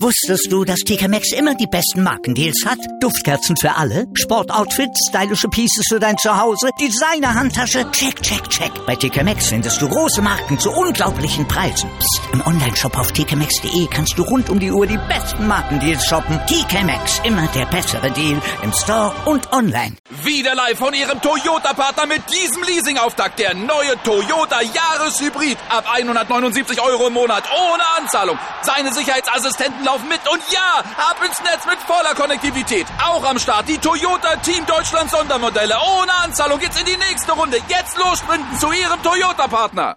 Wusstest du, dass TK Maxx immer die besten Markendeals hat? Duftkerzen für alle, Sportoutfits, stylische Pieces für dein Zuhause, Designer-Handtasche, check, check, check. Bei TK Maxx findest du große Marken zu unglaublichen Preisen. Psst. Im Onlineshop auf tkmaxx.de kannst du rund um die Uhr die besten Markendeals shoppen. TK Maxx, immer der bessere Deal im Store und online. Wieder live von Ihrem Toyota-Partner mit diesem Leasing-Auftakt. Der neue Toyota Jahreshybrid. Ab 179 € im Monat. Ohne Anzahlung. Seine Sicherheitsassistenten laufen mit. Und ja, ab ins Netz mit voller Konnektivität. Auch am Start die Toyota Team Deutschland Sondermodelle. Ohne Anzahlung geht's in die nächste Runde. Jetzt los sprinten zu Ihrem Toyota-Partner.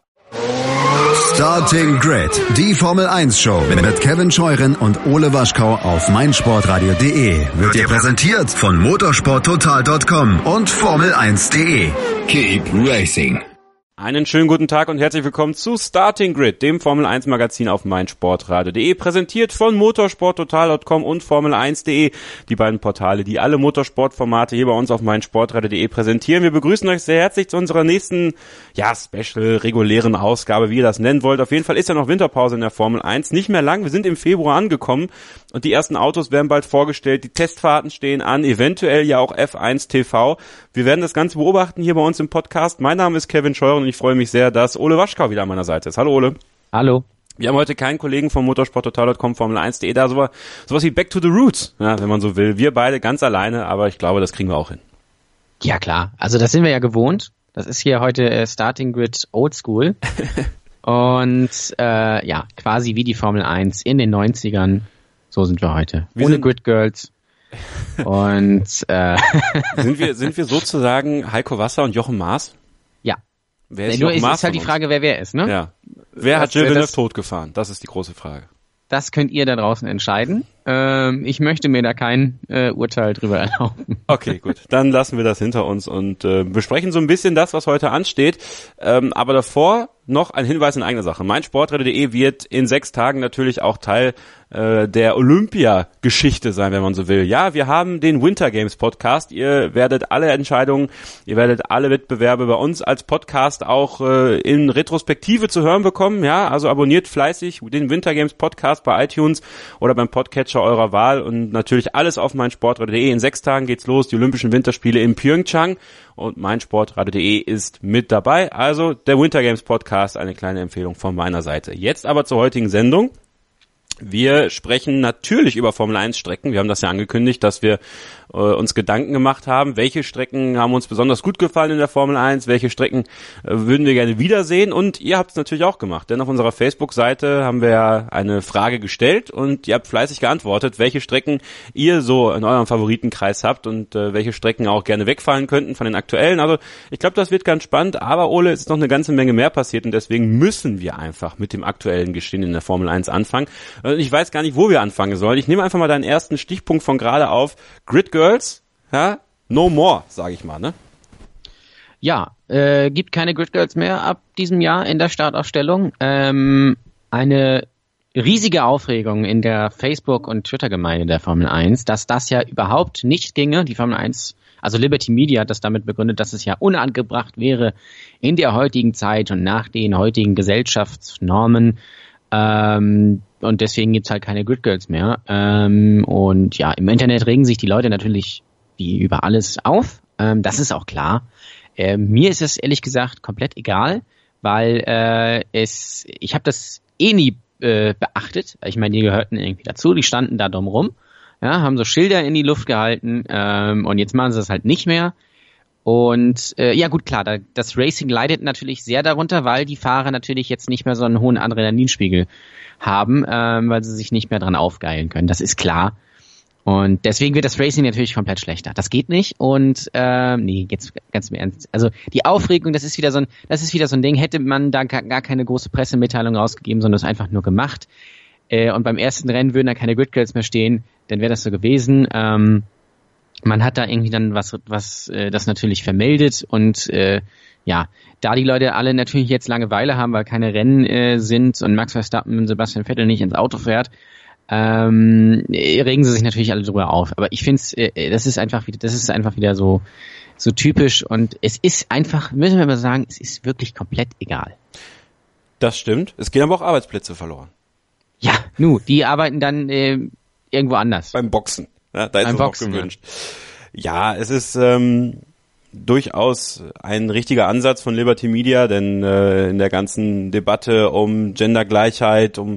Starting Grid, die Formel 1 Show mit Kevin Scheuren und Ole Waschkau auf meinsportradio.de wird dir präsentiert von motorsporttotal.com und Formel1.de. Keep Racing. Einen schönen guten Tag und herzlich willkommen zu Starting Grid, dem Formel 1 Magazin auf meinsportradio.de, präsentiert von motorsporttotal.com und Formel1.de, die beiden Portale, die alle Motorsportformate hier bei uns auf meinsportradio.de präsentieren. Wir begrüßen euch sehr herzlich zu unserer nächsten, Special, regulären Ausgabe, wie ihr das nennen wollt. Auf jeden Fall ist ja noch Winterpause in der Formel 1, nicht mehr lang. Wir sind im Februar angekommen und die ersten Autos werden bald vorgestellt, die Testfahrten stehen an, eventuell ja auch F1 TV. Wir werden das Ganze beobachten hier bei uns im Podcast. Mein Name ist Kevin Scheuren und ich freue mich sehr, dass Ole Waschkau wieder an meiner Seite ist. Hallo Ole. Hallo. Wir haben heute keinen Kollegen von motorsporttotal.com, Formel1.de, da sowas wie Back to the Roots, ja, wenn man so will. Wir beide ganz alleine, aber ich glaube, das kriegen wir auch hin. Ja klar, also das sind wir ja gewohnt. Das ist hier heute Starting Grid Old School. Und quasi wie die Formel 1 in den 90ern. So sind wir heute. Ohne Grid Girls. Und sind wir sozusagen Heiko Wasser und Jochen Maas? Ja. Wer ist Jochen Maas? Ist halt die Frage, wer ist, ne? Ja. Wer hat Gilles Villeneuve totgefahren? Das ist die große Frage. Das könnt ihr da draußen entscheiden. Ich möchte mir da kein Urteil drüber erlauben. Okay, gut. Dann lassen wir das hinter uns und besprechen so ein bisschen das, was heute ansteht. Aber davor noch ein Hinweis in eigener Sache. meinsportradio.de wird in 6 Tagen natürlich auch Teil der Olympia-Geschichte sein, wenn man so will. Ja, wir haben den Winter Games Podcast. Ihr werdet alle Entscheidungen, ihr werdet alle Wettbewerbe bei uns als Podcast auch in Retrospektive zu hören bekommen. Ja, also abonniert fleißig den Winter Games Podcast bei iTunes oder beim Podcatcher eurer Wahl und natürlich alles auf meinsportradio.de. In 6 Tagen geht's los, die Olympischen Winterspiele in Pyeongchang und meinsportradio.de ist mit dabei. Also der Winter Games Podcast, eine kleine Empfehlung von meiner Seite. Jetzt aber zur heutigen Sendung. Wir sprechen natürlich über Formel 1 Strecken. Wir haben das ja angekündigt, dass wir uns Gedanken gemacht haben, welche Strecken haben uns besonders gut gefallen in der Formel 1, welche Strecken würden wir gerne wiedersehen, und ihr habt es natürlich auch gemacht, denn auf unserer Facebook-Seite haben wir ja eine Frage gestellt und ihr habt fleißig geantwortet, welche Strecken ihr so in eurem Favoritenkreis habt und welche Strecken auch gerne wegfallen könnten von den aktuellen. Also ich glaube, das wird ganz spannend, aber Ole, es ist noch eine ganze Menge mehr passiert und deswegen müssen wir einfach mit dem aktuellen Geschehen in der Formel 1 anfangen. Ich weiß gar nicht, wo wir anfangen sollen. Ich nehme einfach mal deinen ersten Stichpunkt von gerade auf. Grid Girls, ja, no more, sage ich mal, ne? Ja, gibt keine Grid Girls mehr ab diesem Jahr in der Startaufstellung. Eine riesige Aufregung in der Facebook- und Twitter-Gemeinde der Formel 1, dass das ja überhaupt nicht ginge. Die Formel 1, also Liberty Media hat das damit begründet, dass es ja unangebracht wäre in der heutigen Zeit und nach den heutigen Gesellschaftsnormen. Und deswegen gibt's halt keine Grid Girls mehr. Und ja, im Internet regen sich die Leute natürlich wie über alles auf. Das ist auch klar. Mir ist es ehrlich gesagt komplett egal, weil ich habe das nie beachtet. Ich meine, die gehörten irgendwie dazu, die standen da dumm rum, ja, haben so Schilder in die Luft gehalten und jetzt machen sie das halt nicht mehr. Und ja gut, klar, das Racing leidet natürlich sehr darunter, weil die Fahrer natürlich jetzt nicht mehr so einen hohen Adrenalinspiegel haben, weil sie sich nicht mehr dran aufgeilen können. Das ist klar. Und deswegen wird das Racing natürlich komplett schlechter. Das geht nicht. Und jetzt ganz im Ernst. Also die Aufregung, das ist wieder so ein Ding. Hätte man da gar keine große Pressemitteilung rausgegeben, sondern es einfach nur gemacht. Und beim ersten Rennen würden da keine Grid Girls mehr stehen, dann wäre das so gewesen. Man hat da irgendwie dann was das natürlich vermeldet und da die Leute alle natürlich jetzt Langeweile haben, weil keine Rennen sind und Max Verstappen und Sebastian Vettel nicht ins Auto fährt, regen sie sich natürlich alle drüber auf. Aber ich finde, das ist einfach wieder so typisch und es ist einfach, müssen wir mal sagen, es ist wirklich komplett egal. Das stimmt. Es gehen aber auch Arbeitsplätze verloren. Ja, die arbeiten dann irgendwo anders. Beim Boxen. Ja, da ist es auch gewünscht. Ja, es ist durchaus ein richtiger Ansatz von Liberty Media, denn in der ganzen Debatte um Gendergleichheit, um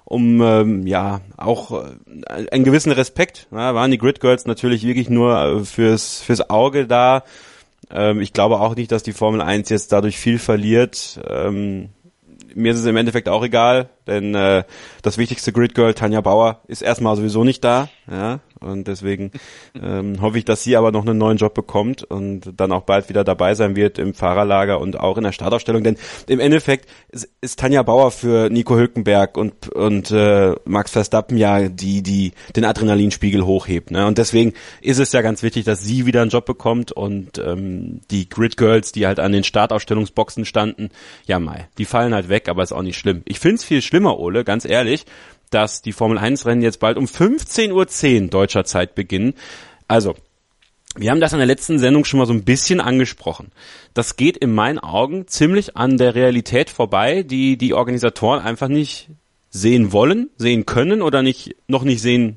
auch einen gewissen Respekt, waren die Grid Girls natürlich wirklich nur fürs Auge da. Ich glaube auch nicht, dass die Formel 1 jetzt dadurch viel verliert. Mir ist es im Endeffekt auch egal, denn das wichtigste Grid Girl, Tanja Bauer, ist erstmal sowieso nicht da, ja, und deswegen hoffe ich, dass sie aber noch einen neuen Job bekommt und dann auch bald wieder dabei sein wird im Fahrerlager und auch in der Startaufstellung, denn im Endeffekt ist Tanja Bauer für Nico Hülkenberg und Max Verstappen ja die den Adrenalinspiegel hochhebt, ne, und deswegen ist es ja ganz wichtig, dass sie wieder einen Job bekommt und die Grid Girls, die halt an den Startaufstellungsboxen standen, ja die fallen halt weg, aber ist auch nicht schlimm. Ich find's viel schlimmer, Ole, ganz ehrlich, dass die Formel-1-Rennen jetzt bald um 15:10 Uhr deutscher Zeit beginnen. Also, wir haben das in der letzten Sendung schon mal so ein bisschen angesprochen. Das geht in meinen Augen ziemlich an der Realität vorbei, die Organisatoren einfach nicht sehen wollen, sehen können oder noch nicht sehen.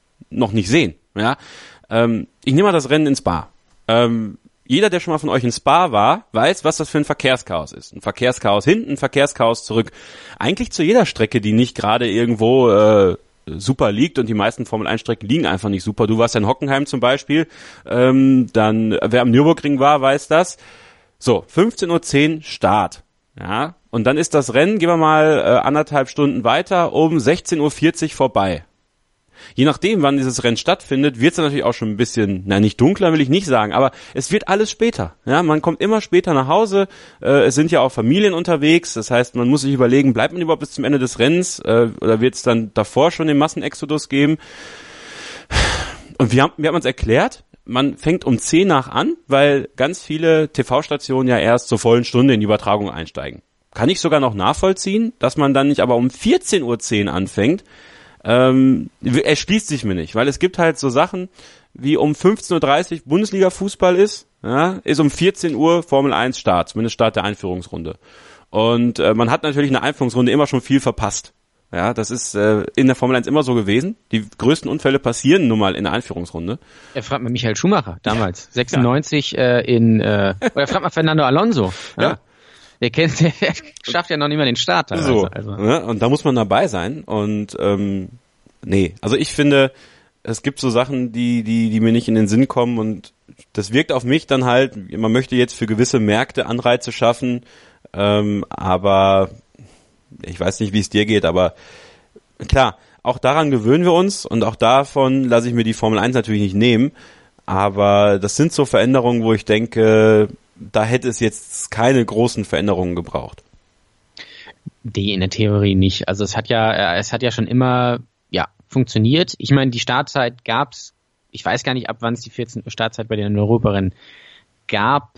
Ja? Ich nehme mal das Rennen ins Spa. Jeder, der schon mal von euch in Spa war, weiß, was das für ein Verkehrschaos ist. Ein Verkehrschaos hinten, ein Verkehrschaos zurück. Eigentlich zu jeder Strecke, die nicht gerade irgendwo super liegt, und die meisten Formel-1-Strecken liegen einfach nicht super. Du warst ja in Hockenheim zum Beispiel, dann wer am Nürburgring war, weiß das. So, 15:10 Uhr Start. Ja, und dann ist das Rennen, gehen wir mal 1,5 Stunden weiter, um 16:40 Uhr vorbei. Je nachdem, wann dieses Rennen stattfindet, wird es dann natürlich auch schon ein bisschen, nicht dunkler will ich nicht sagen, aber es wird alles später. Ja, man kommt immer später nach Hause, es sind ja auch Familien unterwegs, das heißt, man muss sich überlegen, bleibt man überhaupt bis zum Ende des Rennens oder wird es dann davor schon den Massenexodus geben? Und wie hat man es erklärt? Man fängt um 10 nach an, weil ganz viele TV-Stationen ja erst zur vollen Stunde in die Übertragung einsteigen. Kann ich sogar noch nachvollziehen, dass man dann nicht aber um 14:10 Uhr anfängt. Erschließt sich mir nicht, weil es gibt halt so Sachen, wie um 15:30 Uhr Bundesliga-Fußball ist um 14 Uhr Formel 1 Start, zumindest Start der Einführungsrunde. Und man hat natürlich in der Einführungsrunde immer schon viel verpasst. Ja, das ist in der Formel 1 immer so gewesen. Die größten Unfälle passieren nun mal in der Einführungsrunde. Er fragt mal Michael Schumacher damals, 96 oder fragt mal Fernando Alonso. Ja. Der schafft ja noch nicht mal den Start. Also. Ne? Und da muss man dabei sein. Und also ich finde, es gibt so Sachen, die mir nicht in den Sinn kommen. Und das wirkt auf mich dann halt, man möchte jetzt für gewisse Märkte Anreize schaffen. Aber ich weiß nicht, wie es dir geht. Aber klar, auch daran gewöhnen wir uns. Und auch davon lasse ich mir die Formel 1 natürlich nicht nehmen. Aber das sind so Veränderungen, wo ich denke, da hätte es jetzt keine großen Veränderungen gebraucht. Die in der Theorie nicht. Also es hat ja schon immer funktioniert. Ich meine, die Startzeit gab's. Ich weiß gar nicht, ab wann es die 14 Uhr Startzeit bei den Europarennen gab.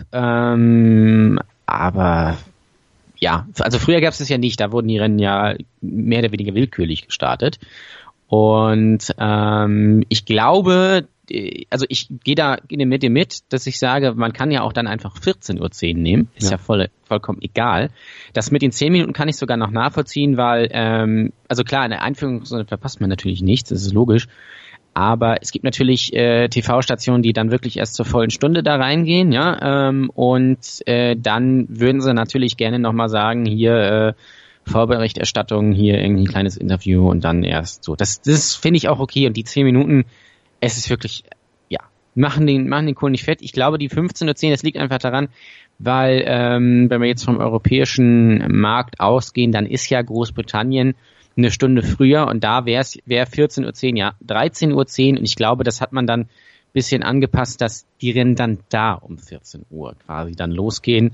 Aber ja, also früher gab es das ja nicht. Da wurden die Rennen ja mehr oder weniger willkürlich gestartet. Und ich glaube, also ich gehe mit dir mit, dass ich sage, man kann ja auch dann einfach 14:10 Uhr nehmen. Ist ja vollkommen egal. Das mit den 10 Minuten kann ich sogar noch nachvollziehen, weil, also klar, in der Einführungsrunde verpasst man natürlich nichts, das ist logisch. Aber es gibt natürlich TV-Stationen, die dann wirklich erst zur vollen Stunde da reingehen, ja. Und dann würden sie natürlich gerne nochmal sagen, hier Vorberichterstattung, hier irgendwie ein kleines Interview und dann erst so. Das finde ich auch okay. Und die 10 Minuten, es ist wirklich, machen den Kohl nicht fett. Ich glaube, die 15:10 Uhr, das liegt einfach daran, weil wenn wir jetzt vom europäischen Markt ausgehen, dann ist ja Großbritannien eine Stunde früher und da wäre 14:10 Uhr, 13:10 Uhr und ich glaube, das hat man dann ein bisschen angepasst, dass die Rennen dann da um 14 Uhr quasi dann losgehen.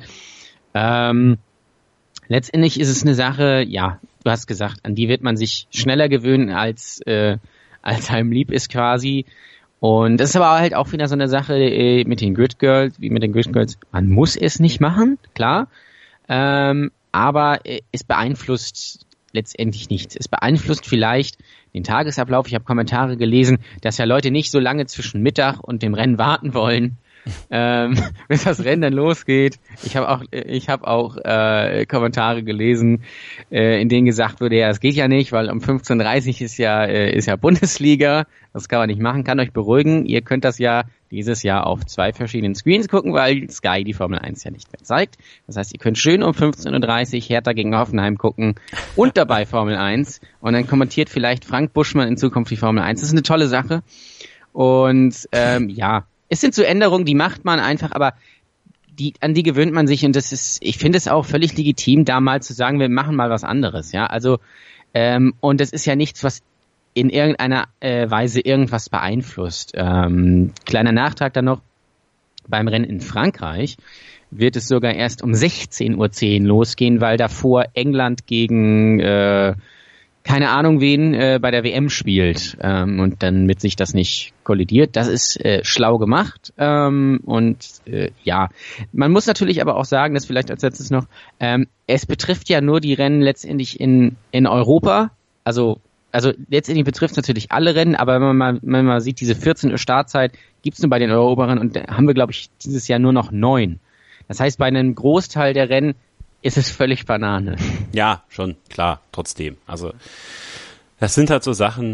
Letztendlich ist es eine Sache, du hast gesagt, an die wird man sich schneller gewöhnen, als einem lieb ist quasi. Und das ist aber halt auch wieder so eine Sache mit den Grid Girls, man muss es nicht machen, klar, aber es beeinflusst letztendlich nichts. Es beeinflusst vielleicht den Tagesablauf. Ich habe Kommentare gelesen, dass ja Leute nicht so lange zwischen Mittag und dem Rennen warten wollen bis das Rennen dann losgeht. Ich habe auch Kommentare gelesen, in denen gesagt wurde, ja, es geht ja nicht, weil um 15:30 ist ja Bundesliga. Das kann man nicht machen, kann euch beruhigen. Ihr könnt das ja dieses Jahr auf 2 verschiedenen Screens gucken, weil Sky die Formel 1 ja nicht mehr zeigt. Das heißt, ihr könnt schön um 15:30 Uhr Hertha gegen Hoffenheim gucken und dabei Formel 1. Und dann kommentiert vielleicht Frank Buschmann in Zukunft die Formel 1. Das ist eine tolle Sache. Und ja, es sind so Änderungen, die macht man einfach, aber an die gewöhnt man sich. Und das ist, ich finde es auch völlig legitim, da mal zu sagen, wir machen mal was anderes. Ja, also und das ist ja nichts, was in irgendeiner Weise irgendwas beeinflusst. Kleiner Nachtrag dann noch, beim Rennen in Frankreich wird es sogar erst um 16:10 Uhr losgehen, weil davor England gegen keine Ahnung wen bei der WM spielt und dann mit sich das nicht kollidiert. Das ist schlau gemacht ja, man muss natürlich aber auch sagen, das vielleicht als letztes noch, es betrifft ja nur die Rennen letztendlich in Europa, also letztendlich betrifft es natürlich alle Rennen, aber wenn man mal sieht, diese 14 Uhr Startzeit gibt's nur bei den Europarennen und da haben wir, glaube ich, dieses Jahr nur noch 9. Das heißt, bei einem Großteil der Rennen ist es völlig Banane. Ja, schon, klar, trotzdem. Also, das sind halt so Sachen,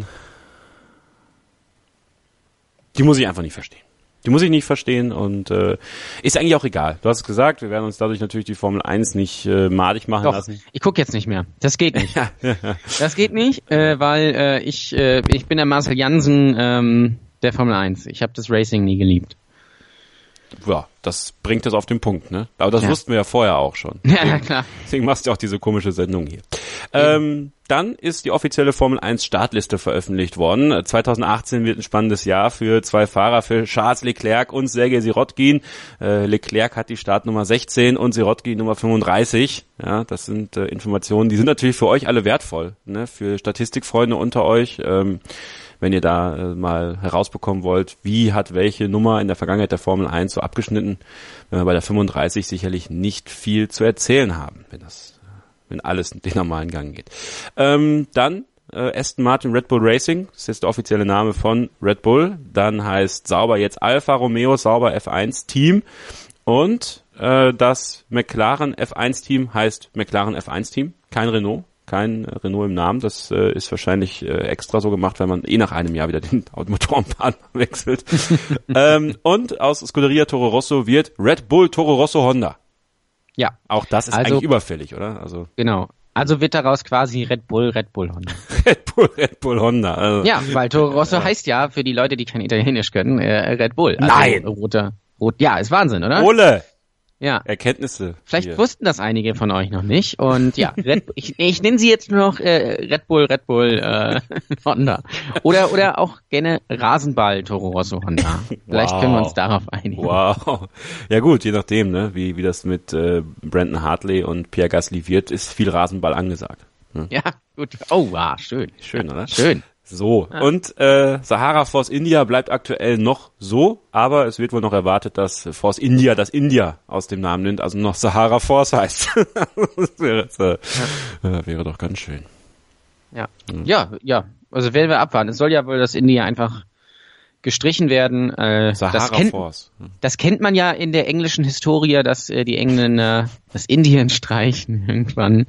die muss ich einfach nicht verstehen. Die muss ich nicht verstehen und ist eigentlich auch egal. Du hast es gesagt, wir werden uns dadurch natürlich die Formel 1 nicht madig machen lassen. Ich gucke jetzt nicht mehr. Das geht nicht. Das geht nicht, weil ich bin der Marcel Jansen der Formel 1. Ich habe das Racing nie geliebt. Ja, das bringt es auf den Punkt, ne? Aber das wussten wir ja vorher auch schon. Ja, klar. Deswegen machst du auch diese komische Sendung hier. Dann ist die offizielle Formel 1 Startliste veröffentlicht worden. 2018 wird ein spannendes Jahr für 2 Fahrer, für Charles Leclerc und Sergej Sirotkin. Leclerc hat die Startnummer 16 und Sirotkin Nummer 35. Ja, das sind Informationen, die sind natürlich für euch alle wertvoll, ne? Für Statistikfreunde unter euch. Wenn ihr da mal herausbekommen wollt, wie hat welche Nummer in der Vergangenheit der Formel 1 so abgeschnitten, wenn wir bei der 35 sicherlich nicht viel zu erzählen haben, wenn alles den normalen Gang geht. Dann Aston Martin Red Bull Racing, das ist jetzt der offizielle Name von Red Bull. Dann heißt Sauber jetzt Alfa Romeo Sauber F1 Team und das McLaren F1 Team heißt McLaren F1 Team, kein Renault. Kein Renault im Namen, das ist wahrscheinlich extra so gemacht, weil man nach einem Jahr wieder den Motorenpartner wechselt. Und aus Scuderia Toro Rosso wird Red Bull Toro Rosso Honda. Ja. Auch das ist eigentlich überfällig, oder? Also genau. Also wird daraus quasi Red Bull Honda. Red Bull Honda. Also. Ja, weil Toro Rosso heißt ja, für die Leute, die kein Italienisch können, Red Bull. Also nein! Ja, ist Wahnsinn, oder? Ole! Ja. Erkenntnisse. Vielleicht wussten das einige von euch noch nicht. Und ja, ich nenne sie jetzt nur noch Red Bull Honda. Oder auch gerne Rasenball Toro Rosso Honda. Vielleicht können wir uns darauf einigen. Wow. Ja gut, je nachdem, ne, wie das mit Brandon Hartley und Pierre Gasly wird, ist viel Rasenball angesagt. Hm? Ja, gut. Oh, wow, schön. Schön, oder? Schön. So, und Sahara Force India bleibt aktuell noch so, aber es wird wohl noch erwartet, dass Force India das India aus dem Namen nimmt, also noch Sahara Force heißt. Das wäre doch ganz schön. Ja. Also werden wir abwarten. Es soll ja wohl das India einfach gestrichen werden. Sahara Force. Das kennt man ja in der englischen Historie, dass die Engländer das Indien streichen irgendwann.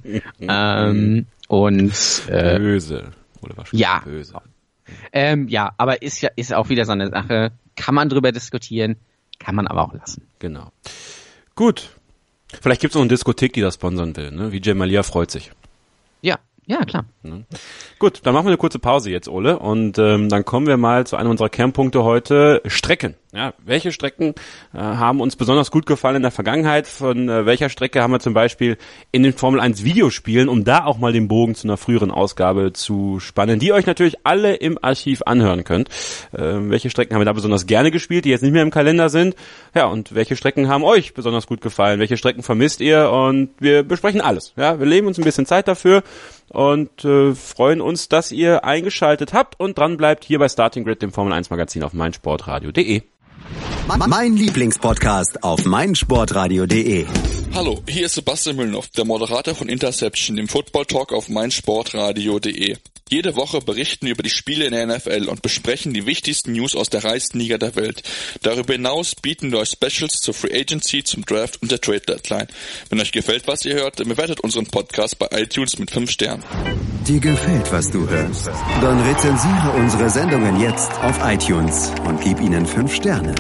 Böse. Oder war schon böse. Ja, aber ist auch wieder so eine Sache. Kann man drüber diskutieren, kann man aber auch lassen. Genau. Gut. Vielleicht gibt es noch eine Diskothek, die das sponsern will, ne? Vijay Mallya freut sich. Ja, klar. Ne? Gut, dann machen wir eine kurze Pause jetzt, Ole, und dann kommen wir mal zu einem unserer Kernpunkte heute, Strecken. Ja, welche Strecken haben uns besonders gut gefallen in der Vergangenheit? Von welcher Strecke haben wir zum Beispiel in den Formel 1 Videospielen, um da auch mal den Bogen zu einer früheren Ausgabe zu spannen, die ihr euch natürlich alle im Archiv anhören könnt. Welche Strecken haben wir da besonders gerne gespielt, die jetzt nicht mehr im Kalender sind? Ja, und welche Strecken haben euch besonders gut gefallen? Welche Strecken vermisst ihr? Und wir besprechen alles. Ja, wir nehmen uns ein bisschen Zeit dafür und freuen uns, dass ihr eingeschaltet habt und dran bleibt hier bei Starting Grid, dem Formel 1 Magazin auf meinsportradio.de. Mein Lieblingspodcast auf meinsportradio.de. Hallo, hier ist Sebastian Müllnow, der Moderator von Interception, dem Football Talk auf meinsportradio.de. Jede Woche berichten wir über die Spiele in der NFL und besprechen die wichtigsten News aus der reichsten Liga der Welt. Darüber hinaus bieten wir euch Specials zur Free Agency, zum Draft und der Trade Deadline. Wenn euch gefällt, was ihr hört, dann bewertet unseren Podcast bei iTunes mit 5 Sternen. Dir gefällt, was du hörst? Dann rezensiere unsere Sendungen jetzt auf iTunes und gib ihnen 5 Sterne.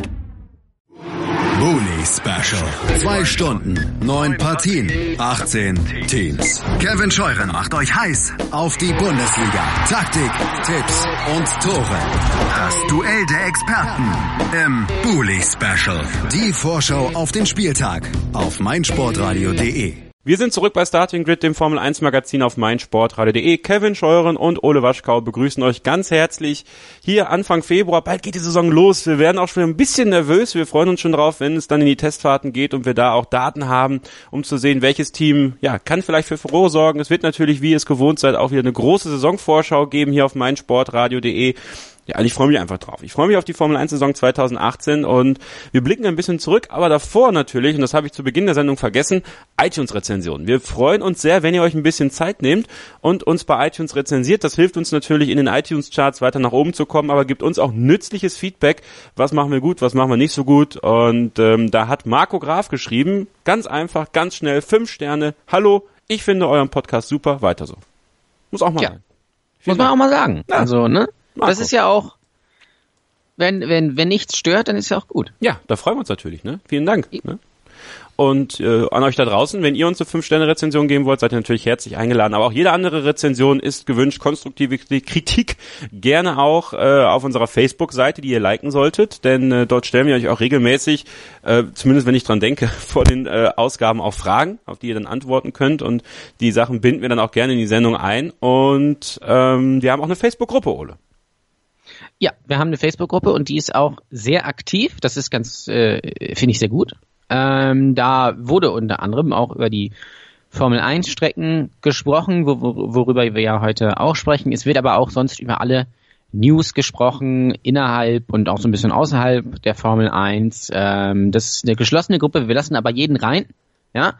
Bully Special. 2 Stunden, 9 Partien, 18 Teams. Kevin Scheuren macht euch heiß auf die Bundesliga. Taktik, Tipps und Tore. Das Duell der Experten im Bully Special. Die Vorschau auf den Spieltag auf meinsportradio.de. Wir sind zurück bei Starting Grid, dem Formel 1 Magazin auf meinsportradio.de. Kevin Scheuren und Ole Waschkau begrüßen euch ganz herzlich hier Anfang Februar. Bald geht die Saison los. Wir werden auch schon ein bisschen nervös. Wir freuen uns schon drauf, wenn es dann in die Testfahrten geht und wir da auch Daten haben, um zu sehen, welches Team kann vielleicht für Furore sorgen. Es wird natürlich, wie ihr es gewohnt seid, auch wieder eine große Saisonvorschau geben hier auf meinsportradio.de. Ja, ich freue mich einfach drauf. Ich freue mich auf die Formel 1 Saison 2018 und wir blicken ein bisschen zurück, aber davor natürlich, und das habe ich zu Beginn der Sendung vergessen, iTunes-Rezensionen. Wir freuen uns sehr, wenn ihr euch ein bisschen Zeit nehmt und uns bei iTunes rezensiert. Das hilft uns natürlich in den iTunes-Charts weiter nach oben zu kommen, aber gibt uns auch nützliches Feedback. Was machen wir gut, was machen wir nicht so gut? Und da hat Marco Graf geschrieben, ganz einfach, ganz schnell, 5 Sterne. Hallo, ich finde euren Podcast super, weiter so. Muss auch mal sein. Muss man auch mal sagen. Ja. Also, ne? Marco. Das ist ja auch, wenn nichts stört, dann ist ja auch gut. Ja, da freuen wir uns natürlich, ne? Vielen Dank. Ne? Und an euch da draußen, wenn ihr uns eine 5-Sterne-Rezension geben wollt, seid ihr natürlich herzlich eingeladen. Aber auch jede andere Rezension ist gewünscht. Konstruktive Kritik gerne auch auf unserer Facebook-Seite, die ihr liken solltet. Denn dort stellen wir euch auch regelmäßig, zumindest wenn ich dran denke, vor den Ausgaben auch Fragen, auf die ihr dann antworten könnt. Und die Sachen binden wir dann auch gerne in die Sendung ein. Und wir haben auch eine Facebook-Gruppe, Ole. Ja, wir haben eine Facebook-Gruppe und die ist auch sehr aktiv. Das ist ganz, finde ich sehr gut. Da wurde unter anderem auch über die Formel 1 Strecken gesprochen, worüber wir ja heute auch sprechen. Es wird aber auch sonst über alle News gesprochen, innerhalb und auch so ein bisschen außerhalb der Formel 1. Das ist eine geschlossene Gruppe, wir lassen aber jeden rein, ja.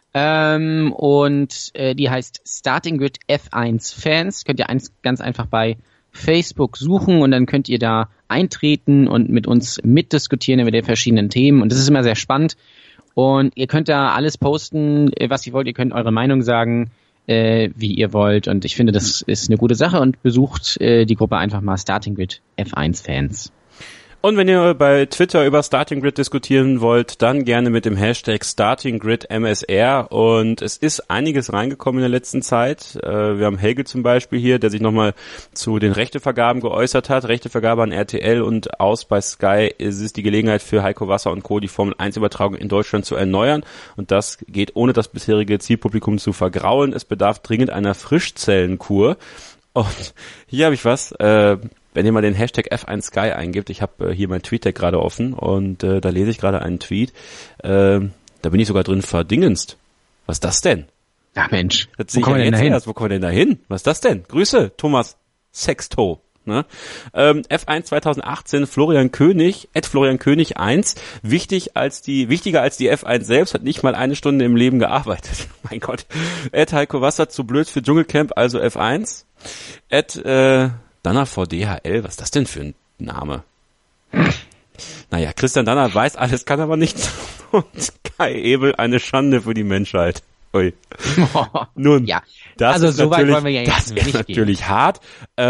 Die heißt Starting Grid F1 Fans. Könnt ihr ganz einfach bei Facebook suchen und dann könnt ihr da eintreten und mit uns mitdiskutieren über die verschiedenen Themen und das ist immer sehr spannend und ihr könnt da alles posten, was ihr wollt, ihr könnt eure Meinung sagen, wie ihr wollt und ich finde, das ist eine gute Sache und besucht die Gruppe einfach mal Starting Grid F1 Fans. Und wenn ihr bei Twitter über Starting Grid diskutieren wollt, dann gerne mit dem Hashtag StartingGridMSR. Und es ist einiges reingekommen in der letzten Zeit. Wir haben Helge zum Beispiel hier, der sich nochmal zu den Rechtevergaben geäußert hat. Rechtevergabe an RTL und aus bei Sky. Es ist die Gelegenheit für Heiko Wasser und Co., die Formel 1 Übertragung in Deutschland zu erneuern. Und das geht ohne das bisherige Zielpublikum zu vergraulen. Es bedarf dringend einer Frischzellenkur. Und hier habe ich was, wenn ihr mal den Hashtag F1 Sky eingibt, ich habe hier mein Tweet-Tag gerade offen und da lese ich gerade einen Tweet, da bin ich sogar drin verdingenst. Was ist das denn? Ach Mensch, wo kommen wir denn da hin? Was ist das denn? Grüße, Thomas Sexto. Ne? F1 2018, Florian König, @FlorianKönig 1, wichtiger als die F1 selbst, hat nicht mal 1 Stunde im Leben gearbeitet. Mein Gott. Heiko Wasser, zu blöd für Dschungelcamp, also F1. Danner vor DHL, was ist das denn für ein Name? Naja, Christian Danner weiß alles, kann aber nichts. Und Kai Ebel, eine Schande für die Menschheit. Ui. Nun, ja, das also ist so natürlich, weit wollen wir ja jetzt nicht natürlich hart,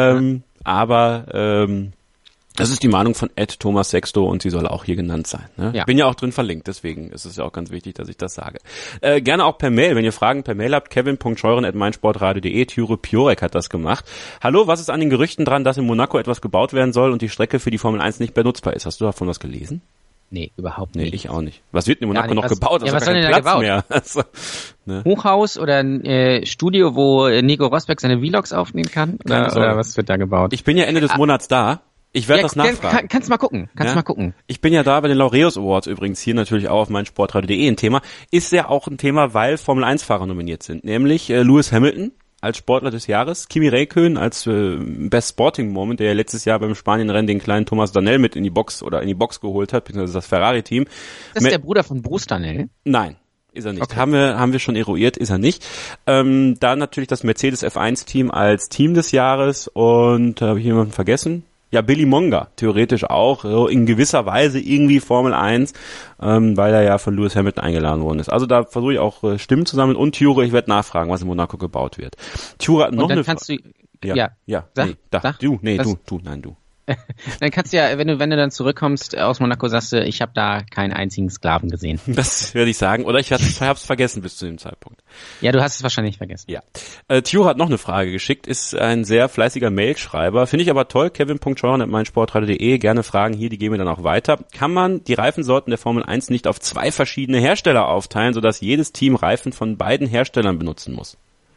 aber das ist die Meinung von Thomas Sexto und sie soll auch hier genannt sein. Ne? Ja. Bin ja auch drin verlinkt, deswegen ist es ja auch ganz wichtig, dass ich das sage. Gerne auch per Mail, wenn ihr Fragen per Mail habt, kevin.scheuren@meinsportradio.de, Thüre Piorek hat das gemacht. Hallo, was ist an den Gerüchten dran, dass in Monaco etwas gebaut werden soll und die Strecke für die Formel 1 nicht benutzbar ist? Hast du davon was gelesen? Nee, überhaupt nicht. Nee, ich auch nicht. Was wird in Monaco noch was, gebaut? Ja, was soll denn da gebaut? Mehr. Also, ne? Hochhaus oder ein Studio, wo Nico Rosberg seine Vlogs aufnehmen kann? Oder was wird da gebaut? Ich bin ja Ende des Monats da. Ich werde das nachfragen. Kannst mal gucken. Ich bin ja da bei den Laureus Awards übrigens, hier natürlich auch auf meinsportradio.de ein Thema. Ist ja auch ein Thema, weil Formel-1-Fahrer nominiert sind. Nämlich Lewis Hamilton als Sportler des Jahres, Kimi Räikkönen als Best Sporting Moment, der ja letztes Jahr beim Spanienrennen den kleinen Thomas Danell in die Box geholt hat, beziehungsweise das Ferrari-Team. Das ist der Bruder von Bruce Danell? Nein. Ist er nicht. Okay. Haben wir schon eruiert, ist er nicht. Dann natürlich das Mercedes F1-Team als Team des Jahres und habe ich jemanden vergessen? Ja, Billy Monga, theoretisch auch, so in gewisser Weise irgendwie Formel 1, weil er ja von Lewis Hamilton eingeladen worden ist. Also da versuche ich auch Stimmen zu sammeln und Ture, ich werde nachfragen, was in Monaco gebaut wird. Ture hat noch eine Frage. Du. Dann kannst du ja, wenn du dann zurückkommst aus Monaco, sagst du, ich habe da keinen einzigen Sklaven gesehen. Das werde ich sagen, oder ich habe es vergessen bis zu dem Zeitpunkt. Ja, du hast es wahrscheinlich vergessen. Ja. Ture hat noch eine Frage geschickt, ist ein sehr fleißiger Mailschreiber, finde ich aber toll, kevin.scheuren@meinsportradio.de, gerne Fragen hier, die gehen wir dann auch weiter. Kann man die Reifensorten der Formel 1 nicht auf 2 verschiedene Hersteller aufteilen, sodass jedes Team Reifen von beiden Herstellern benutzen muss?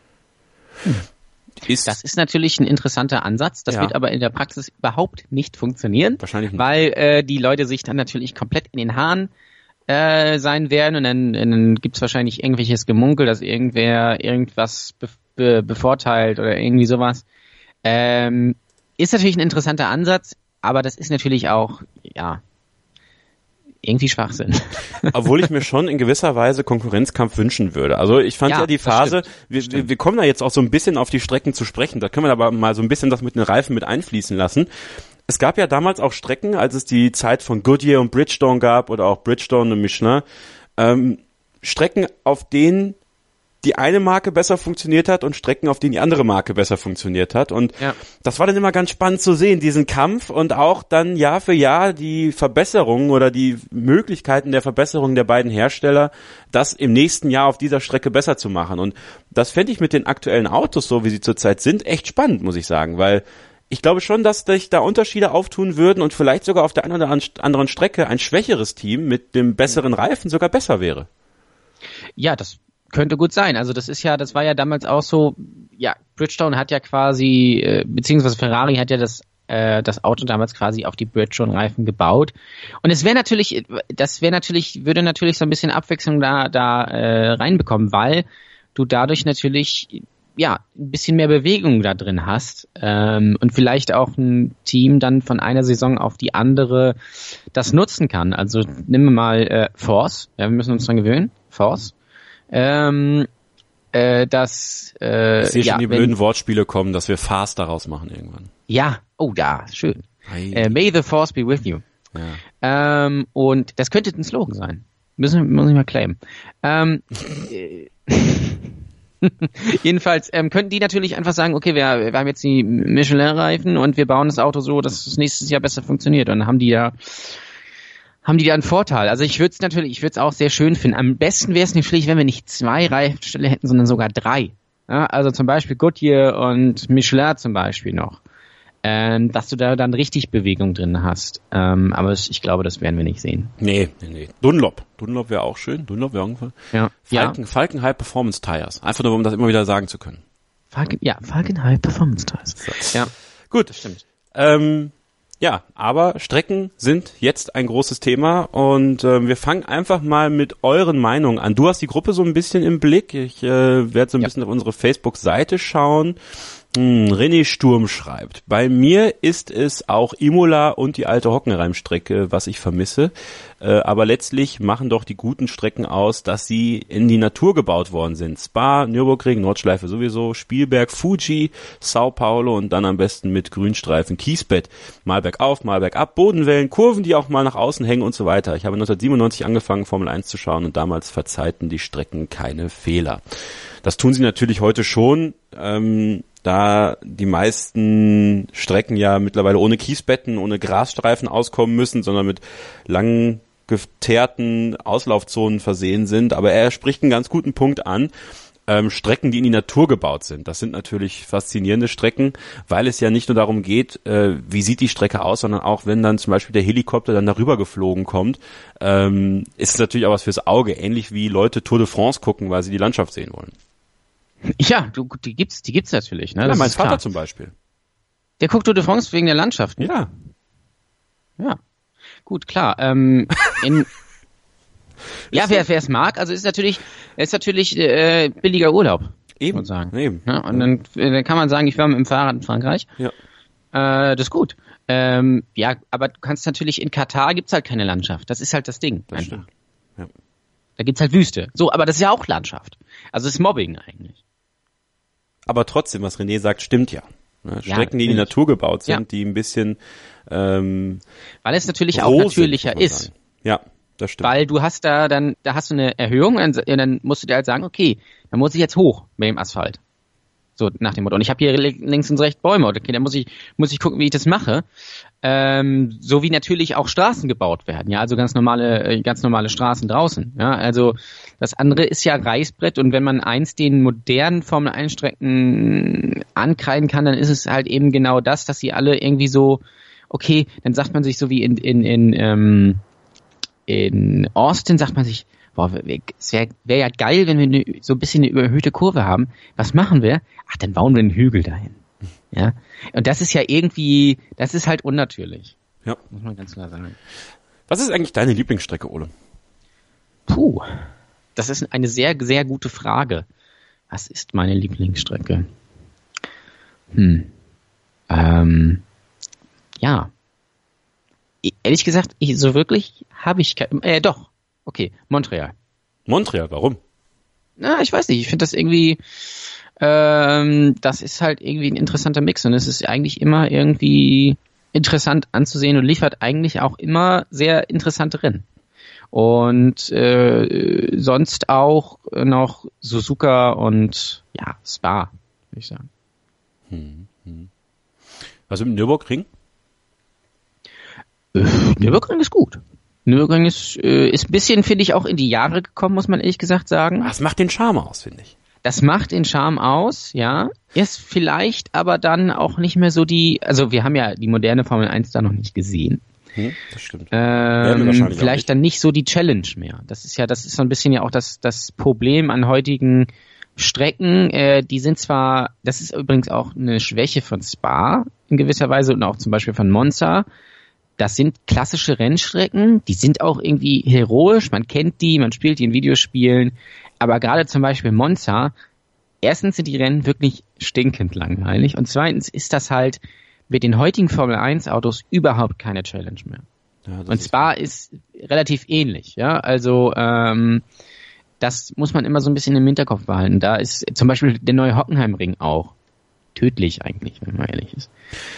Das ist natürlich ein interessanter Ansatz, das wird aber in der Praxis überhaupt nicht funktionieren. Wahrscheinlich nicht. Weil die Leute sich dann natürlich komplett in den Haaren sein werden und dann gibt's wahrscheinlich irgendwelches Gemunkel, dass irgendwer irgendwas bevorteilt oder irgendwie sowas. Ist natürlich ein interessanter Ansatz, aber das ist natürlich auch, irgendwie Schwachsinn. Obwohl ich mir schon in gewisser Weise Konkurrenzkampf wünschen würde. Also ich fand ja die Phase, wir kommen da jetzt auch so ein bisschen auf die Strecken zu sprechen, da können wir aber mal so ein bisschen das mit den Reifen mit einfließen lassen. Es gab ja damals auch Strecken, als es die Zeit von Goodyear und Bridgestone gab oder auch Bridgestone und Michelin, Strecken, auf denen die eine Marke besser funktioniert hat und Strecken, auf denen die andere Marke besser funktioniert hat. Und das war dann immer ganz spannend zu sehen, diesen Kampf und auch dann Jahr für Jahr die Verbesserungen oder die Möglichkeiten der Verbesserung der beiden Hersteller, das im nächsten Jahr auf dieser Strecke besser zu machen. Und das fände ich mit den aktuellen Autos, so wie sie zurzeit sind, echt spannend, muss ich sagen, weil ich glaube schon, dass sich da Unterschiede auftun würden und vielleicht sogar auf der einen oder anderen Strecke ein schwächeres Team mit dem besseren Reifen sogar besser wäre. Ja, das könnte gut sein. Also das war ja damals auch so, Bridgestone hat ja quasi, beziehungsweise Ferrari hat ja das Auto damals quasi auf die Bridgestone-Reifen gebaut. Und würde natürlich so ein bisschen Abwechslung da reinbekommen, weil du dadurch natürlich ein bisschen mehr Bewegung da drin hast und vielleicht auch ein Team dann von einer Saison auf die andere das nutzen kann. Also nehmen wir mal Force, wir müssen uns dran gewöhnen, Force. Ich sehe schon die blöden Wortspiele kommen, dass wir Fast daraus machen irgendwann. Ja, schön. May the Force be with you. Ja. Und das könnte ein Slogan sein. Muss ich mal claimen. Jedenfalls könnten die natürlich einfach sagen, okay, wir haben jetzt die Michelin-Reifen und wir bauen das Auto so, dass es nächstes Jahr besser funktioniert. Und dann haben die da einen Vorteil. Also ich würde es auch sehr schön finden. Am besten wäre es natürlich, wenn wir nicht 2 Reifenstelle hätten, sondern sogar 3. Ja, also zum Beispiel Goodyear und Michelin zum Beispiel noch. Dass du da dann richtig Bewegung drin hast. Aber ich glaube, das werden wir nicht sehen. Nee. Dunlop wäre auch schön. Dunlop wäre irgendwann. Ja. Falken High Performance Tires. Einfach nur, um das immer wieder sagen zu können. Falken High Performance Tires. So. Ja. Gut. Das stimmt. Aber Strecken sind jetzt ein großes Thema und wir fangen einfach mal mit euren Meinungen an. Du hast die Gruppe so ein bisschen im Blick. Ich werde so ein bisschen auf unsere Facebook-Seite schauen. René Sturm schreibt, bei mir ist es auch Imola und die alte Hockenheimstrecke, was ich vermisse, aber letztlich machen doch die guten Strecken aus, dass sie in die Natur gebaut worden sind. Spa, Nürburgring, Nordschleife sowieso, Spielberg, Fuji, Sao Paulo und dann am besten mit Grünstreifen, Kiesbett, mal bergauf, mal bergab, Bodenwellen, Kurven, die auch mal nach außen hängen und so weiter. Ich habe 1997 angefangen, Formel 1 zu schauen und damals verzeihten die Strecken keine Fehler. Das tun sie natürlich heute schon, da die meisten Strecken ja mittlerweile ohne Kiesbetten, ohne Grasstreifen auskommen müssen, sondern mit langen geteerten Auslaufzonen versehen sind. Aber er spricht einen ganz guten Punkt an. Strecken, die in die Natur gebaut sind. Das sind natürlich faszinierende Strecken, weil es ja nicht nur darum geht, wie sieht die Strecke aus, sondern auch, wenn dann zum Beispiel der Helikopter dann darüber geflogen kommt, ist es natürlich auch was fürs Auge, ähnlich wie Leute Tour de France gucken, weil sie die Landschaft sehen wollen. Ja, die gibt's natürlich. Ne? Ja, mein Vater zum Beispiel. Der guckt Tour de France wegen der Landschaft. Ne? Ja. Gut, klar. Wer es mag, also ist natürlich billiger Urlaub. Eben. Muss man sagen. Eben. Ja, und dann kann man sagen, ich war mit dem Fahrrad in Frankreich. Ja. Das ist gut. Aber du kannst natürlich, in Katar gibt's halt keine Landschaft. Das ist halt das Ding. Das stimmt. Ja. Da gibt's halt Wüste. So, aber das ist ja auch Landschaft. Also es ist Mobbing eigentlich. Aber trotzdem, was René sagt, stimmt ja. Strecken, die in die Natur gebaut sind, die ein bisschen weil es natürlich auch natürlicher ist. Ja, das stimmt. Weil du hast da hast du eine Erhöhung und dann musst du dir halt sagen, okay, dann muss ich jetzt hoch mit dem Asphalt. So nach dem Motto. Und ich habe hier links und rechts Bäume. Okay, dann muss ich gucken, wie ich das mache. So wie natürlich auch Straßen gebaut werden. Ja, also ganz normale Straßen draußen. Ja, also das andere ist ja Reißbrett. Und wenn man eins den modernen Formel-1-Strecken ankreiden kann, dann ist es halt eben genau das, dass sie alle irgendwie so, okay, dann sagt man sich so wie in Austin sagt man sich, boah, es wäre ja geil, wenn wir so ein bisschen eine überhöhte Kurve haben. Was machen wir? Ach, dann bauen wir einen Hügel dahin. Ja. Und das ist ja irgendwie, das ist halt unnatürlich. Ja. Muss man ganz klar sagen. Was ist eigentlich deine Lieblingsstrecke, Ole? Puh. Das ist eine sehr, sehr gute Frage. Was ist meine Lieblingsstrecke? Ja. Ehrlich gesagt, so wirklich habe ich doch. Okay, Montreal. Montreal, warum? Na, ich weiß nicht. Ich finde das irgendwie, das ist halt irgendwie ein interessanter Mix und es ist eigentlich immer irgendwie interessant anzusehen und liefert eigentlich auch immer sehr interessante Rennen. Und sonst auch noch Suzuka und ja, Spa, würde ich sagen. Was mit Nürburgring? Nürburgring ist gut. Nürburgring ist ein bisschen, finde ich, auch in die Jahre gekommen, muss man ehrlich gesagt sagen. Das macht den Charme aus, finde ich. Das macht den Charme aus, ja. Ist vielleicht aber dann auch nicht mehr so also wir haben ja die moderne Formel 1 da noch nicht gesehen. Das stimmt. Vielleicht dann nicht so die Challenge mehr. Das ist so ein bisschen ja auch das Problem an heutigen Strecken. Die sind zwar, das ist übrigens auch eine Schwäche von Spa in gewisser Weise und auch zum Beispiel von Monza. Das sind klassische Rennstrecken, die sind auch irgendwie heroisch, man kennt die, man spielt die in Videospielen, aber gerade zum Beispiel Monza, erstens sind die Rennen wirklich stinkend langweilig und zweitens ist das halt mit den heutigen Formel 1 Autos überhaupt keine Challenge mehr. Ja, und Spa ist relativ ähnlich, ja, also das muss man immer so ein bisschen im Hinterkopf behalten. Da ist zum Beispiel der neue Hockenheimring auch tödlich eigentlich, wenn man ehrlich ist.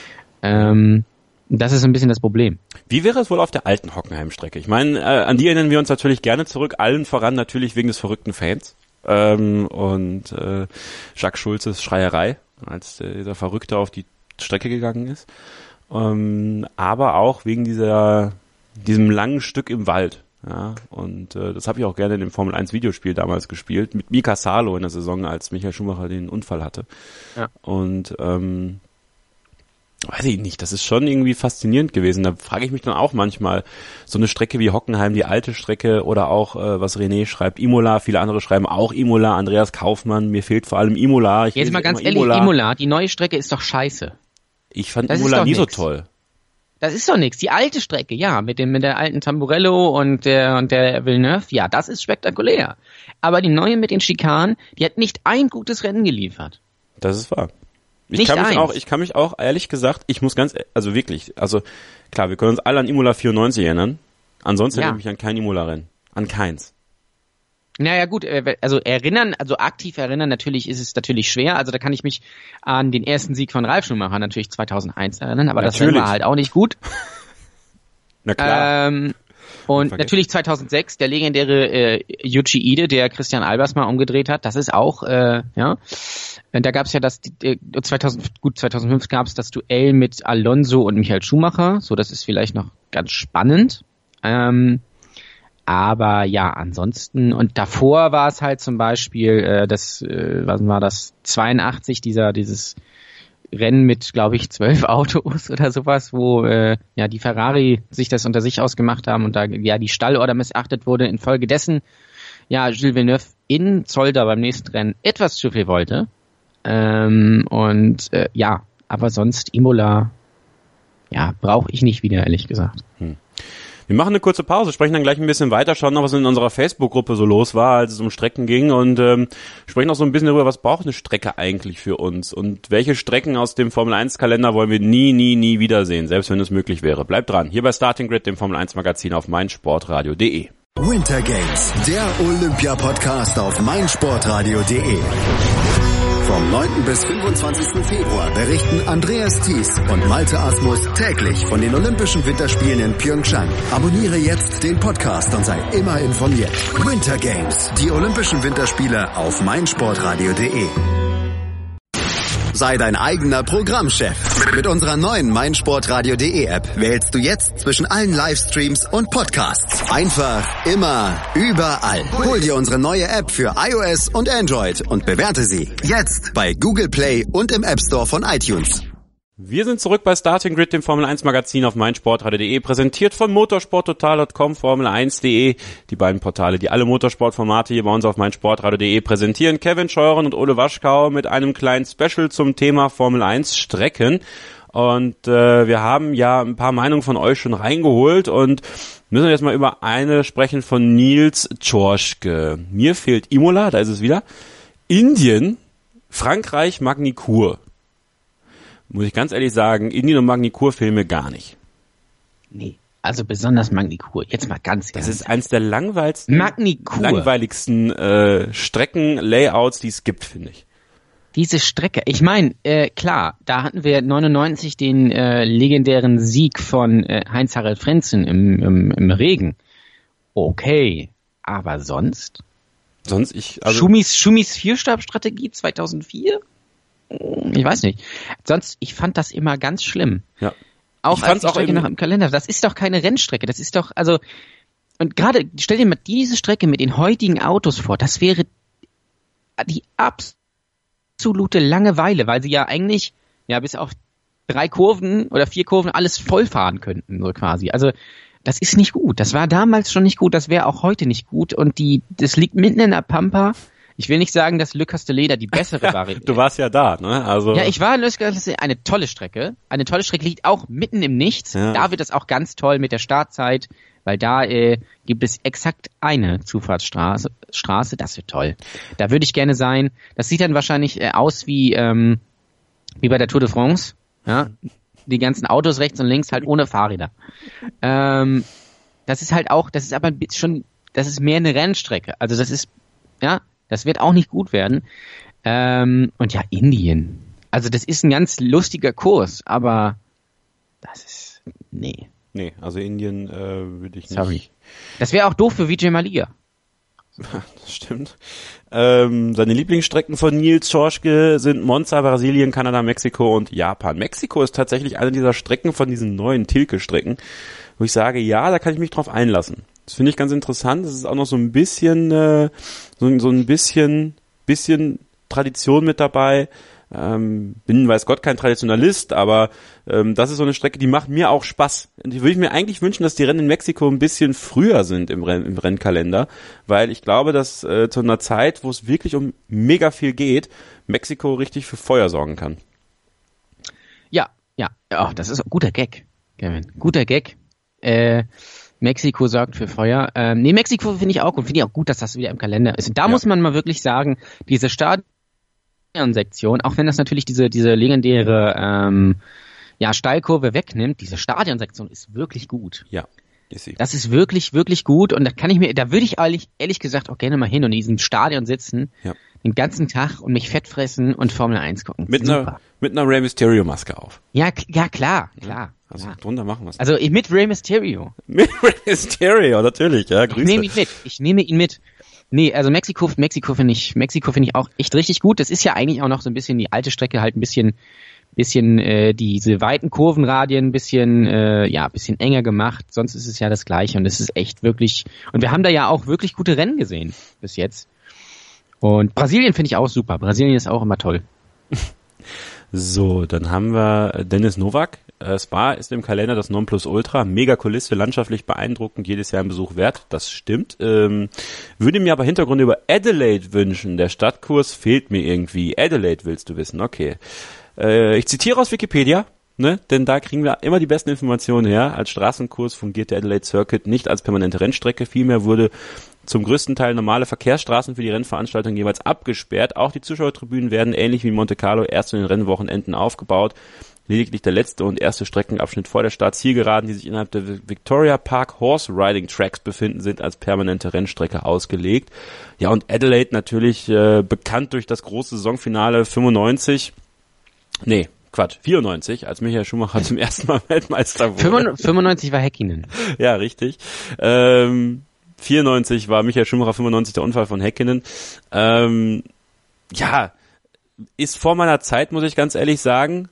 Das ist ein bisschen das Problem. Wie wäre es wohl auf der alten Hockenheim-Strecke? Ich meine, an die erinnern wir uns natürlich gerne zurück, allen voran natürlich wegen des verrückten Fans und Jacques Schulzes Schreierei, als dieser Verrückte auf die Strecke gegangen ist, aber auch wegen diesem langen Stück im Wald. Ja, und das habe ich auch gerne in dem Formel 1 Videospiel damals gespielt, mit Mika Salo in der Saison, als Michael Schumacher den Unfall hatte. Ja. Und weiß ich nicht, das ist schon irgendwie faszinierend gewesen. Da frage ich mich dann auch manchmal, so eine Strecke wie Hockenheim, die alte Strecke oder auch, was René schreibt, Imola, viele andere schreiben auch Imola, Andreas Kaufmann, mir fehlt vor allem Imola. Jetzt mal ganz ehrlich, Imola, die neue Strecke ist doch scheiße. Ich fand Imola nie so toll. Das ist doch nichts. Die alte Strecke, ja, mit der alten Tamburello und der Villeneuve, ja, das ist spektakulär. Aber die neue mit den Schikanen, die hat nicht ein gutes Rennen geliefert. Das ist wahr. Ich kann mich auch, ehrlich gesagt, klar, wir können uns alle an Imola 94 erinnern. Ansonsten erinnere ich mich an kein Imola-Rennen. An keins. Naja gut, also aktiv erinnern, natürlich ist es natürlich schwer. Also da kann ich mich an den ersten Sieg von Ralf Schumacher natürlich 2001 erinnern, aber das war halt auch nicht gut. Na klar. Und natürlich 2006, der legendäre Yuji Ide, der Christian Albers mal umgedreht hat, das ist auch, ja. Da gab es ja 2005 gab es das Duell mit Alonso und Michael Schumacher, so das ist vielleicht noch ganz spannend. Aber ja, ansonsten, und davor war es halt zum Beispiel was war das, 82, dieses Rennen mit, glaube ich, 12 Autos oder sowas, wo die Ferrari sich das unter sich ausgemacht haben und da ja die Stallorder missachtet wurde. Infolgedessen Gilles Villeneuve in Zolder beim nächsten Rennen etwas zu viel wollte. Aber sonst Imola, brauche ich nicht wieder, ehrlich gesagt. Wir machen eine kurze Pause, sprechen dann gleich ein bisschen weiter, schauen noch, was in unserer Facebook-Gruppe so los war, als es um Strecken ging und sprechen auch so ein bisschen darüber, was braucht eine Strecke eigentlich für uns und welche Strecken aus dem Formel-1-Kalender wollen wir nie wiedersehen, selbst wenn es möglich wäre. Bleibt dran, hier bei Starting Grid, dem Formel-1-Magazin auf meinsportradio.de. Winter Games, der Olympia-Podcast auf meinsportradio.de. Vom 9. bis 25. Februar berichten Andreas Thies und Malte Asmus täglich von den Olympischen Winterspielen in Pyeongchang. Abonniere jetzt den Podcast und sei immer informiert. Winter Games, die Olympischen Winterspiele auf meinsportradio.de. Sei dein eigener Programmchef. Mit unserer neuen meinsportradio.de App wählst du jetzt zwischen allen Livestreams und Podcasts. Einfach, immer, überall. Hol dir unsere neue App für iOS und Android und bewerte sie jetzt bei Google Play und im App Store von iTunes. Wir sind zurück bei Starting Grid, dem Formel 1 Magazin auf meinsportradio.de, präsentiert von motorsporttotal.com, Formel1.de, die beiden Portale, die alle Motorsportformate hier bei uns auf meinsportradio.de präsentieren. Kevin Scheuren und Ole Waschkau mit einem kleinen Special zum Thema Formel 1 Strecken. Und wir haben ja ein paar Meinungen von euch schon reingeholt und müssen jetzt mal über eine sprechen von Nils Tschorschke. Mir fehlt Imola, da ist es wieder. Indien, Frankreich, Magny-Cours. Muss ich ganz ehrlich sagen, Indien und Magny-Cours fehlen mir gar nicht. Nee, also besonders Magny-Cours. Jetzt mal ganz ehrlich. Das ist eins der langweiligsten Streckenlayouts, die es gibt, finde ich. Diese Strecke, ich meine, klar, da hatten wir 99 den legendären Sieg von Heinz-Harald Frentzen im Regen. Okay, aber sonst? Schumis Vierstabstrategie 2004? Ich weiß nicht. Sonst, ich fand das immer ganz schlimm. Ja. Auch als die Strecke noch im Kalender. Das ist doch keine Rennstrecke. Das ist doch, also, und gerade, stell dir mal diese Strecke mit den heutigen Autos vor. Das wäre die absolute Langeweile, weil sie ja eigentlich, ja, bis auf 3 Kurven oder 4 Kurven alles vollfahren könnten, so quasi. Also, das ist nicht gut. Das war damals schon nicht gut. Das wäre auch heute nicht gut. Und das liegt mitten in der Pampa. Ich will nicht sagen, dass Le Castellet die bessere Variante ist. Du warst ja da, ne? Also. Ja, ich war in Le Castellet, eine tolle Strecke. Eine tolle Strecke liegt auch mitten im Nichts. Ja. Da wird es auch ganz toll mit der Startzeit, weil da gibt es exakt eine Zufahrtsstraße. Das wird toll. Da würde ich gerne sein. Das sieht dann wahrscheinlich aus wie bei der Tour de France. Ja? Die ganzen Autos rechts und links halt ohne Fahrräder. Das ist halt auch, das ist aber schon, das ist mehr eine Rennstrecke. Also das ist, ja, das wird auch nicht gut werden. Und ja, Indien. Also das ist ein ganz lustiger Kurs, aber das ist, nee. Nee, also Indien würde ich nicht. Sorry. Das wäre auch doof für Vijay Mallya. Das stimmt. Seine Lieblingsstrecken von Nils Tschorschke sind Monza, Brasilien, Kanada, Mexiko und Japan. Mexiko ist tatsächlich eine dieser Strecken von diesen neuen Tilke-Strecken, wo ich sage, ja, da kann ich mich drauf einlassen. Das finde ich ganz interessant. Das ist auch noch so ein bisschen, so ein bisschen Tradition mit dabei. Bin, weiß Gott, kein Traditionalist, aber das ist so eine Strecke, die macht mir auch Spaß. Und die würde ich mir eigentlich wünschen, dass die Rennen in Mexiko ein bisschen früher sind im Rennkalender, weil ich glaube, dass zu einer Zeit, wo es wirklich um mega viel geht, Mexiko richtig für Feuer sorgen kann. Ja. Oh, das ist ein guter Gag, Kevin. Guter Gag. Mexiko sorgt für Feuer. Mexiko finde ich auch gut. Finde ich auch gut, dass das wieder im Kalender ist. Und da muss man mal wirklich sagen, diese Stadionsektion, auch wenn das natürlich diese legendäre Steilkurve wegnimmt, diese Stadionsektion ist wirklich gut. Ja, ist sie. Das ist wirklich, wirklich gut. Und da würde ich ehrlich gesagt auch gerne mal hin und in diesem Stadion sitzen, den ganzen Tag und mich fett fressen und Formel 1 gucken. Mit einer Rey Mysterio Maske auf. Ja, klar. Also drunter machen wir es. Also mit Rey Mysterio. Mit Rey Mysterio, natürlich, ja. Grüße. Ich nehme ihn mit. Nee, also Mexiko finde ich auch echt richtig gut. Das ist ja eigentlich auch noch so ein bisschen die alte Strecke, halt ein bisschen diese weiten Kurvenradien, ein bisschen enger gemacht. Sonst ist es ja das Gleiche und es ist echt wirklich, und wir haben da ja auch wirklich gute Rennen gesehen bis jetzt. Und Brasilien finde ich auch super. Brasilien ist auch immer toll. So, dann haben wir Dennis Novak. Spa ist im Kalender das Nonplusultra. Mega Kulisse, landschaftlich beeindruckend, jedes Jahr ein Besuch wert. Das stimmt. Würde mir aber Hintergründe über Adelaide wünschen. Der Stadtkurs fehlt mir irgendwie. Adelaide willst du wissen, okay. Ich zitiere aus Wikipedia, ne? Denn da kriegen wir immer die besten Informationen her. Als Straßenkurs fungiert der Adelaide Circuit nicht als permanente Rennstrecke. Vielmehr wurde zum größten Teil normale Verkehrsstraßen für die Rennveranstaltung jeweils abgesperrt. Auch die Zuschauertribünen werden ähnlich wie Monte Carlo erst in den Rennwochenenden aufgebaut. lediglich der letzte und erste Streckenabschnitt vor der Startzielgeraden, die sich innerhalb der Victoria Park Horse Riding Tracks befinden, sind als permanente Rennstrecke ausgelegt. Ja, und Adelaide natürlich bekannt durch das große Saisonfinale 94, als Michael Schumacher zum ersten Mal Weltmeister wurde. 95 war Häkkinen. Ja, richtig. 94 war Michael Schumacher, 95 der Unfall von Häkkinen. Ist vor meiner Zeit, muss ich ganz ehrlich sagen.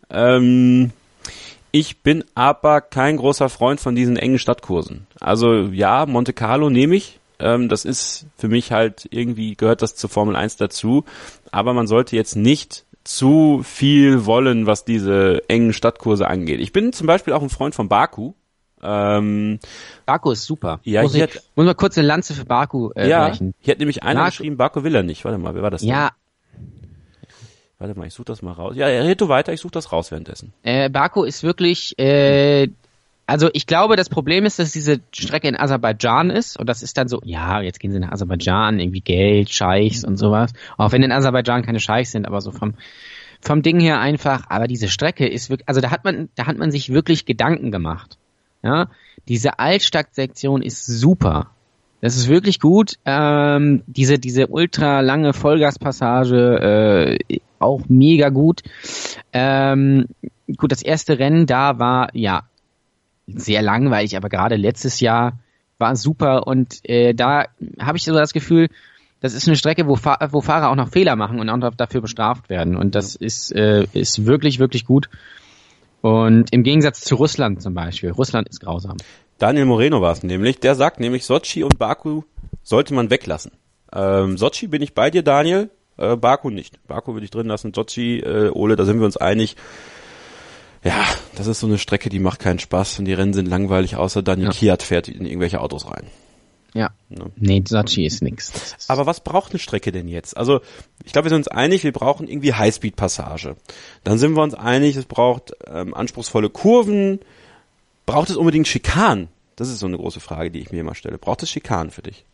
Ich bin aber kein großer Freund von diesen engen Stadtkursen. Also ja, Monte Carlo nehme ich. Das ist für mich halt irgendwie, gehört das zur Formel 1 dazu. Aber man sollte jetzt nicht zu viel wollen, was diese engen Stadtkurse angeht. Ich bin zum Beispiel auch ein Freund von Baku. Baku ist super. Ja, muss mal kurz eine Lanze für Baku brechen. Hier hat nämlich einer geschrieben, Baku will er nicht. Warte mal, wer war das denn? Ja. Warte mal, ich suche das mal raus. Ja, red du weiter, ich suche das raus währenddessen. Baku ist wirklich, also ich glaube, das Problem ist, dass diese Strecke in Aserbaidschan ist und das ist dann so, ja, jetzt gehen sie nach Aserbaidschan, irgendwie Geld, Scheichs und sowas. Auch wenn in Aserbaidschan keine Scheichs sind, aber so vom Ding her einfach, aber diese Strecke ist wirklich, also da hat man sich wirklich Gedanken gemacht. Ja, diese Altstadtsektion ist super. Das ist wirklich gut. Diese ultra lange Vollgaspassage auch mega gut. Gut, das erste Rennen da war ja sehr langweilig, aber gerade letztes Jahr war super und da habe ich so das Gefühl, das ist eine Strecke, wo Fahrer auch noch Fehler machen und auch dafür bestraft werden und das ist wirklich, wirklich gut. Und im Gegensatz zu Russland zum Beispiel. Russland ist grausam. Daniel Moreno war es nämlich. Der sagt nämlich, Sochi und Baku sollte man weglassen. Sochi bin ich bei dir, Daniel. Baku nicht. Baku würde ich drin lassen. Sochi, Ole, da sind wir uns einig. Ja, das ist so eine Strecke, die macht keinen Spaß und die Rennen sind langweilig, außer Daniel Kiat fährt in irgendwelche Autos rein. Ja. Nee, Sochi ist nix. Aber was braucht eine Strecke denn jetzt? Also, ich glaube, wir sind uns einig, wir brauchen irgendwie Highspeed-Passage. Dann sind wir uns einig, es braucht anspruchsvolle Kurven. Braucht es unbedingt Schikanen? Das ist so eine große Frage, die ich mir immer stelle. Braucht es Schikanen für dich?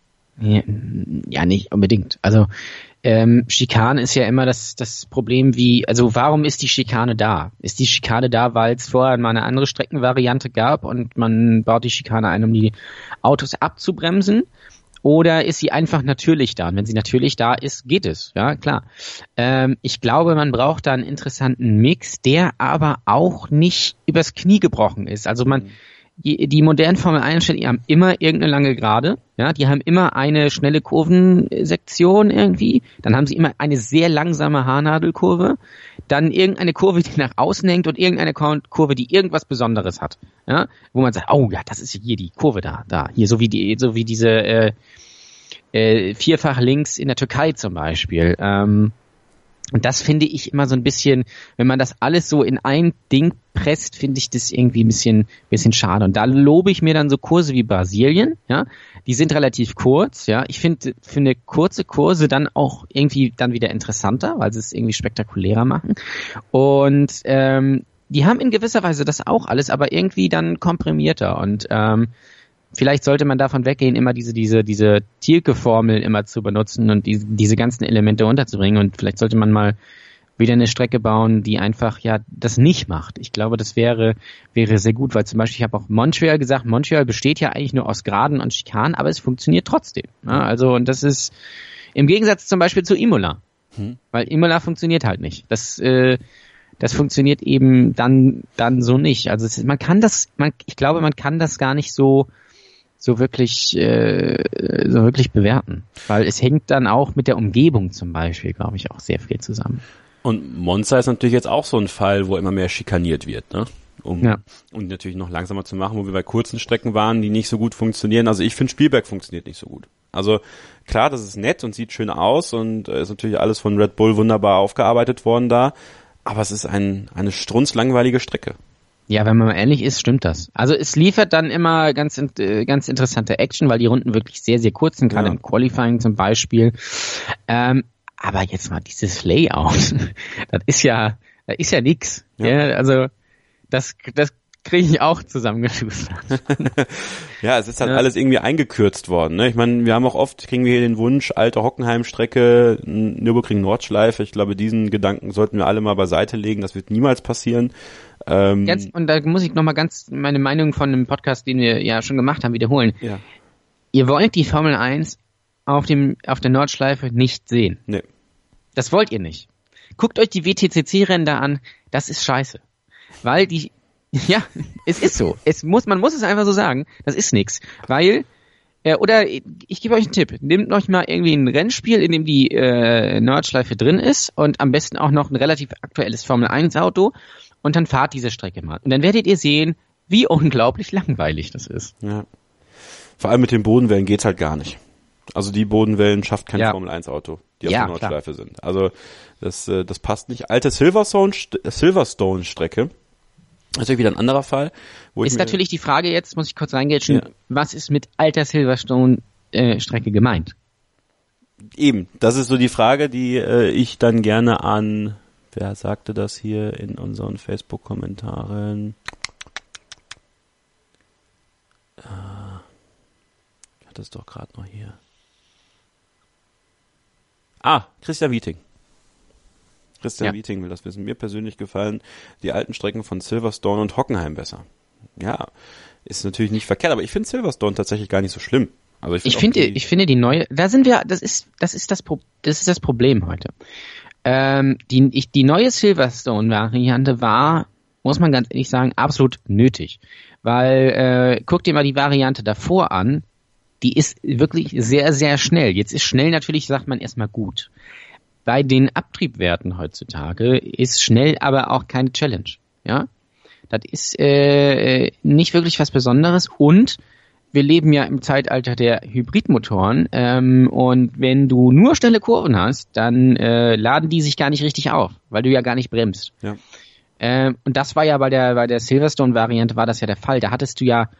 Ja, nicht unbedingt. Also, Schikane ist ja immer das Problem also warum ist die Schikane da? Ist die Schikane da, weil es vorher mal eine andere Streckenvariante gab und man baut die Schikane ein, um die Autos abzubremsen? Oder ist sie einfach natürlich da? Und wenn sie natürlich da ist, geht es. Ja, klar. Ich glaube, man braucht da einen interessanten Mix, der aber auch nicht übers Knie gebrochen ist. Also die modernen Formel 1 die haben immer irgendeine lange Gerade, ja, die haben immer eine schnelle Kurvensektion irgendwie, dann haben sie immer eine sehr langsame Haarnadelkurve, dann irgendeine Kurve, die nach außen hängt und irgendeine Kurve, die irgendwas Besonderes hat, ja, wo man sagt, oh ja, das ist hier die Kurve da, hier so wie diese vierfach links in der Türkei zum Beispiel. Und das finde ich immer so ein bisschen, wenn man das alles so in ein Ding presst, finde ich das irgendwie ein bisschen schade. Und da lobe ich mir dann so Kurse wie Brasilien, ja. Die sind relativ kurz, ja. Ich finde kurze Kurse dann auch irgendwie dann wieder interessanter, weil sie es irgendwie spektakulärer machen. Und die haben in gewisser Weise das auch alles, aber irgendwie dann komprimierter. Und vielleicht sollte man davon weggehen, immer diese Thielke-Formel immer zu benutzen und diese ganzen Elemente unterzubringen. Und vielleicht sollte man mal wieder eine Strecke bauen, die einfach ja das nicht macht. Ich glaube, das wäre sehr gut, weil zum Beispiel, ich habe auch Montreal gesagt, Montreal besteht ja eigentlich nur aus Geraden und Schikanen, aber es funktioniert trotzdem. Ja, also, und das ist im Gegensatz zum Beispiel zu Imola. Weil Imola funktioniert halt nicht. Das funktioniert eben dann so nicht. Also ich glaube, man kann das gar nicht so wirklich bewerten. Weil es hängt dann auch mit der Umgebung zum Beispiel, glaube ich, auch sehr viel zusammen. Und Monza ist natürlich jetzt auch so ein Fall, wo immer mehr schikaniert wird, ne? Um natürlich noch langsamer zu machen, wo wir bei kurzen Strecken waren, die nicht so gut funktionieren. Also ich finde, Spielberg funktioniert nicht so gut. Also klar, das ist nett und sieht schön aus und ist natürlich alles von Red Bull wunderbar aufgearbeitet worden da, aber es ist eine strunzlangweilige Strecke. Ja, wenn man mal ehrlich ist, stimmt das. Also es liefert dann immer ganz interessante Action, weil die Runden wirklich sehr, sehr kurz sind, gerade im Qualifying zum Beispiel. Aber jetzt mal dieses Layout, das ist ja nix. Ja, also das kriege ich auch zusammengeschustert. Ja, es ist halt alles irgendwie eingekürzt worden. Ne? Ich meine, wir haben auch oft, kriegen wir hier den Wunsch, alte Hockenheim-Strecke, Nürburgring-Nordschleife. Ich glaube, diesen Gedanken sollten wir alle mal beiseite legen. Das wird niemals passieren. Und da muss ich nochmal ganz meine Meinung von einem Podcast, den wir ja schon gemacht haben, wiederholen. Ja. Ihr wollt die Formel 1 auf der Nordschleife nicht sehen. Nee. Das wollt ihr nicht. Guckt euch die WTCC-Rennen da an, das ist scheiße. Weil ja, es ist so. Man muss es einfach so sagen, das ist nix. Weil, oder ich gebe euch einen Tipp, nehmt euch mal irgendwie ein Rennspiel, in dem die Nordschleife drin ist und am besten auch noch ein relativ aktuelles Formel-1-Auto und dann fahrt diese Strecke mal. Und dann werdet ihr sehen, wie unglaublich langweilig das ist. Ja. Vor allem mit den Bodenwellen geht's halt gar nicht. Also die Bodenwellen schafft kein Formel-1-Auto, die auf der Nordschleife sind. Also das passt nicht. Alte Silverstone-Strecke. Natürlich wieder ein anderer Fall. Ist natürlich die Frage jetzt, muss ich kurz reingrätschen, was ist mit alter Silverstone-Strecke gemeint? Eben, das ist so die Frage, die ich dann gerne an, wer sagte das hier in unseren Facebook-Kommentaren? Ich hatte es doch gerade noch hier. Christian Wieting. Wieting will das wissen. Mir persönlich gefallen die alten Strecken von Silverstone und Hockenheim besser. Ja, ist natürlich nicht verkehrt, aber ich finde Silverstone tatsächlich gar nicht so schlimm. Also ich finde die neue, das ist das Problem heute. Die neue Silverstone-Variante war, muss man ganz ehrlich sagen, absolut nötig. Weil, guck dir mal die Variante davor an, die ist wirklich sehr, sehr schnell. Jetzt ist schnell natürlich, sagt man erstmal gut. Bei den Abtriebwerten heutzutage ist schnell aber auch keine Challenge. Ja, das ist nicht wirklich was Besonderes und wir leben ja im Zeitalter der Hybridmotoren und wenn du nur schnelle Kurven hast, dann laden die sich gar nicht richtig auf, weil du ja gar nicht bremst. Ja. Und das war ja bei der Silverstone-Variante war das ja der Fall. Da hattest du ja,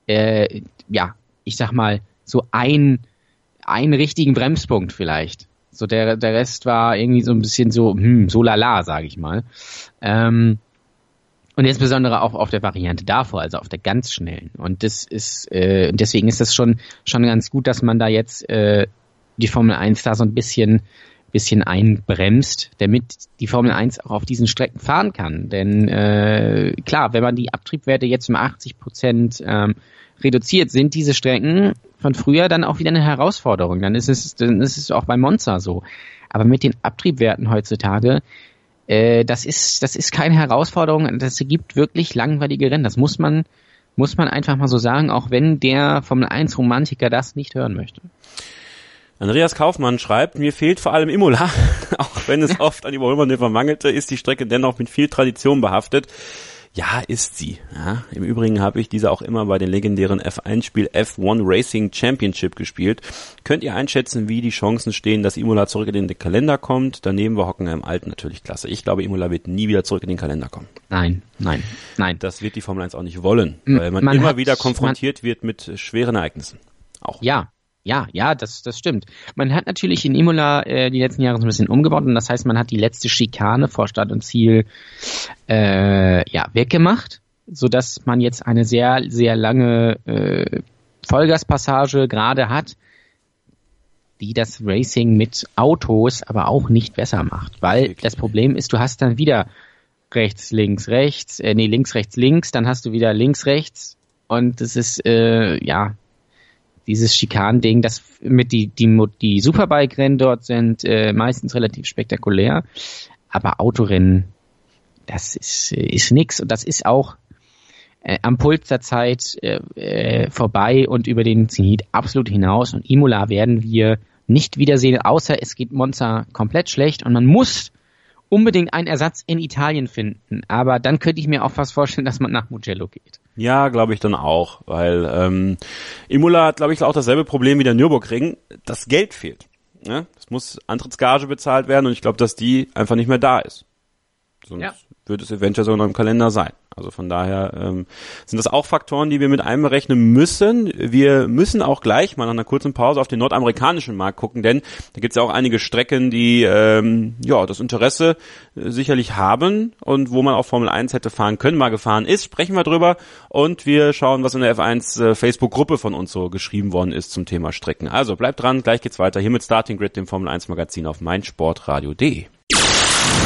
ich sag mal, so einen richtigen Bremspunkt vielleicht. So der Rest war irgendwie so ein bisschen so lala, sage ich mal. Und insbesondere auch auf der Variante davor, also auf der ganz schnellen. Und das ist deswegen ist das schon ganz gut, dass man da jetzt die Formel 1 da so ein bisschen einbremst, damit die Formel 1 auch auf diesen Strecken fahren kann. Denn klar, wenn man die Abtriebwerte jetzt um 80% reduziert, sind diese Strecken von früher dann auch wieder eine Herausforderung. Dann ist es auch bei Monza so. Aber mit den Abtriebwerten heutzutage, das ist keine Herausforderung. Das ergibt wirklich langweilige Rennen. Das muss man einfach mal so sagen, auch wenn der Formel 1 Romantiker das nicht hören möchte. Andreas Kaufmann schreibt, mir fehlt vor allem Imola. Auch wenn es oft an Überholmanöver mangelte, ist die Strecke dennoch mit viel Tradition behaftet. Ja, ist sie. Ja, im Übrigen habe ich diese auch immer bei den legendären F1-Spiel F1 Racing Championship gespielt. Könnt ihr einschätzen, wie die Chancen stehen, dass Imola zurück in den Kalender kommt? Daneben war Hockenheim Alt natürlich klasse. Ich glaube, Imola wird nie wieder zurück in den Kalender kommen. Nein. Das wird die Formel 1 auch nicht wollen, weil man immer wieder konfrontiert wird mit schweren Ereignissen. Auch. Ja, das stimmt. Man hat natürlich in Imola die letzten Jahre so ein bisschen umgebaut und das heißt, man hat die letzte Schikane vor Start und Ziel weggemacht, sodass man jetzt eine sehr, sehr lange Vollgaspassage gerade hat, die das Racing mit Autos aber auch nicht besser macht. Weil das Problem ist, du hast dann wieder rechts, links, rechts, links, rechts, links, dann hast du wieder links, rechts und das ist, dieses Schikan-Ding, das mit die Superbike-Rennen dort sind meistens relativ spektakulär, aber Autorennen, das ist nix und das ist auch am Puls der Zeit vorbei und über den Zenit absolut hinaus und Imola werden wir nicht wiedersehen, außer es geht Monza komplett schlecht und man muss unbedingt einen Ersatz in Italien finden, aber dann könnte ich mir auch fast vorstellen, dass man nach Mugello geht. Ja, glaube ich dann auch, weil Imola hat, glaube ich, auch dasselbe Problem wie der Nürburgring. Das Geld fehlt. Ne? Es muss Antrittsgage bezahlt werden und ich glaube, dass die einfach nicht mehr da ist. Sonst wird es eventuell sogar noch im Kalender sein. Also von daher sind das auch Faktoren, die wir mit einberechnen müssen. Wir müssen auch gleich mal nach einer kurzen Pause auf den nordamerikanischen Markt gucken, denn da gibt es ja auch einige Strecken, die das Interesse sicherlich haben und wo man auch Formel 1 hätte fahren können, mal gefahren ist. Sprechen wir drüber und wir schauen, was in der F1 Facebook-Gruppe von uns so geschrieben worden ist zum Thema Strecken. Also bleibt dran, gleich geht's weiter hier mit Starting Grid, dem Formel 1 Magazin auf meinsportradio.de.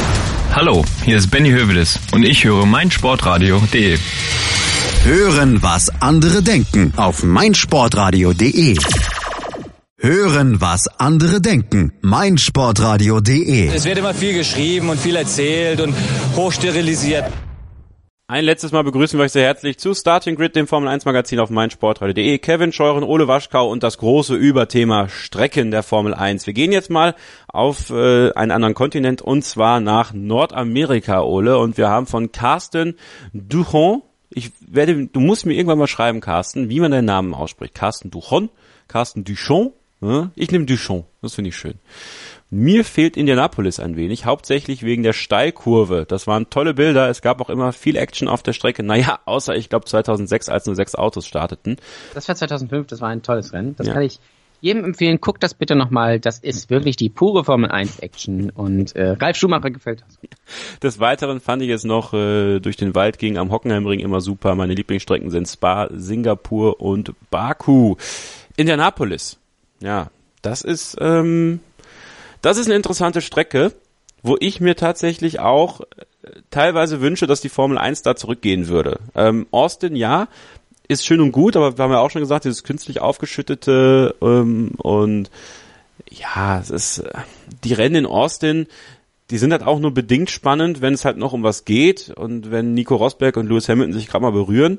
Hallo, hier ist Benny Hövedes und ich höre meinsportradio.de. Hören, was andere denken auf meinsportradio.de. Hören, was andere denken. meinsportradio.de. Es wird immer viel geschrieben und viel erzählt und hochsterilisiert. Ein letztes Mal begrüßen wir euch sehr herzlich zu Starting Grid, dem Formel-1-Magazin auf meinsportradio.de. Kevin Scheuren, Ole Waschkau und das große Überthema Strecken der Formel 1. Wir gehen jetzt mal auf einen anderen Kontinent und zwar nach Nordamerika, Ole. Und wir haben von Carsten Duchon, du musst mir irgendwann mal schreiben, Carsten, wie man deinen Namen ausspricht. Carsten Duchon, Carsten Duchon. Ich nehme Duchon, das finde ich schön. Mir fehlt Indianapolis ein wenig, hauptsächlich wegen der Steilkurve. Das waren tolle Bilder, es gab auch immer viel Action auf der Strecke. Naja, außer ich glaube 2006, als nur 6 Autos starteten. Das war 2005, das war ein tolles Rennen. Das kann ich jedem empfehlen. Guckt das bitte nochmal, das ist wirklich die pure Formel 1 Action und Ralf Schumacher gefällt das. Des Weiteren fand ich es noch durch den Wald ging am Hockenheimring immer super. Meine Lieblingsstrecken sind Spa, Singapur und Baku. Indianapolis, ja, das ist eine interessante Strecke, wo ich mir tatsächlich auch teilweise wünsche, dass die Formel 1 da zurückgehen würde. Austin, ja, ist schön und gut, aber wir haben ja auch schon gesagt, dieses künstlich aufgeschüttete und ja, es ist die Rennen in Austin, die sind halt auch nur bedingt spannend, wenn es halt noch um was geht und wenn Nico Rosberg und Lewis Hamilton sich gerade mal berühren.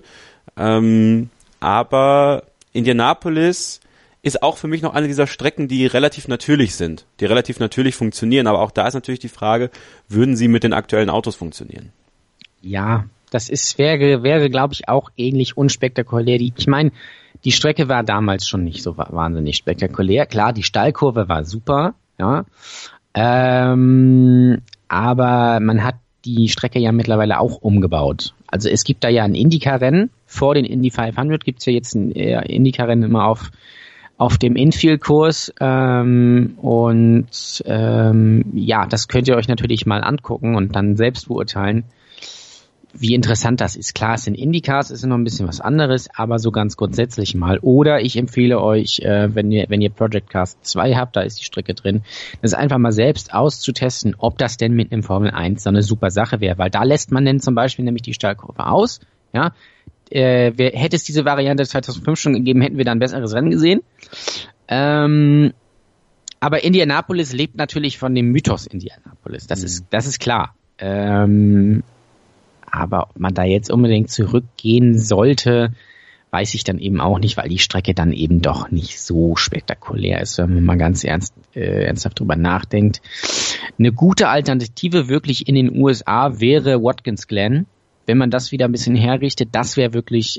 Aber Indianapolis ist auch für mich noch eine dieser Strecken, die relativ natürlich sind, die relativ natürlich funktionieren. Aber auch da ist natürlich die Frage, würden sie mit den aktuellen Autos funktionieren? Ja, das wäre glaube ich, auch ähnlich unspektakulär. Ich meine, die Strecke war damals schon nicht so wahnsinnig spektakulär. Klar, die Steilkurve war super, ja. Aber man hat die Strecke ja mittlerweile auch umgebaut. Also es gibt da ja ein Indycar-Rennen. Vor den Indy 500 gibt's ja jetzt ein Indycar-Rennen immer auf dem Infield-Kurs ja, das könnt ihr euch natürlich mal angucken und dann selbst beurteilen, wie interessant das ist. Klar, es sind Indycars, es ist noch ein bisschen was anderes, aber so ganz grundsätzlich mal. Oder ich empfehle euch, wenn ihr Project Cars 2 habt, da ist die Strecke drin, das einfach mal selbst auszutesten, ob das denn mit einem Formel 1 so eine super Sache wäre, weil da lässt man denn zum Beispiel nämlich die Steilkurve aus, ja. Hätte es diese Variante 2005 schon gegeben, hätten wir da ein besseres Rennen gesehen. Aber Indianapolis lebt natürlich von dem Mythos Indianapolis. Das ist klar. Aber ob man da jetzt unbedingt zurückgehen sollte, weiß ich dann eben auch nicht, weil die Strecke dann eben doch nicht so spektakulär ist, wenn man mal ganz ernsthaft drüber nachdenkt. Eine gute Alternative wirklich in den USA wäre Watkins Glen. Wenn man das wieder ein bisschen herrichtet, das wäre wirklich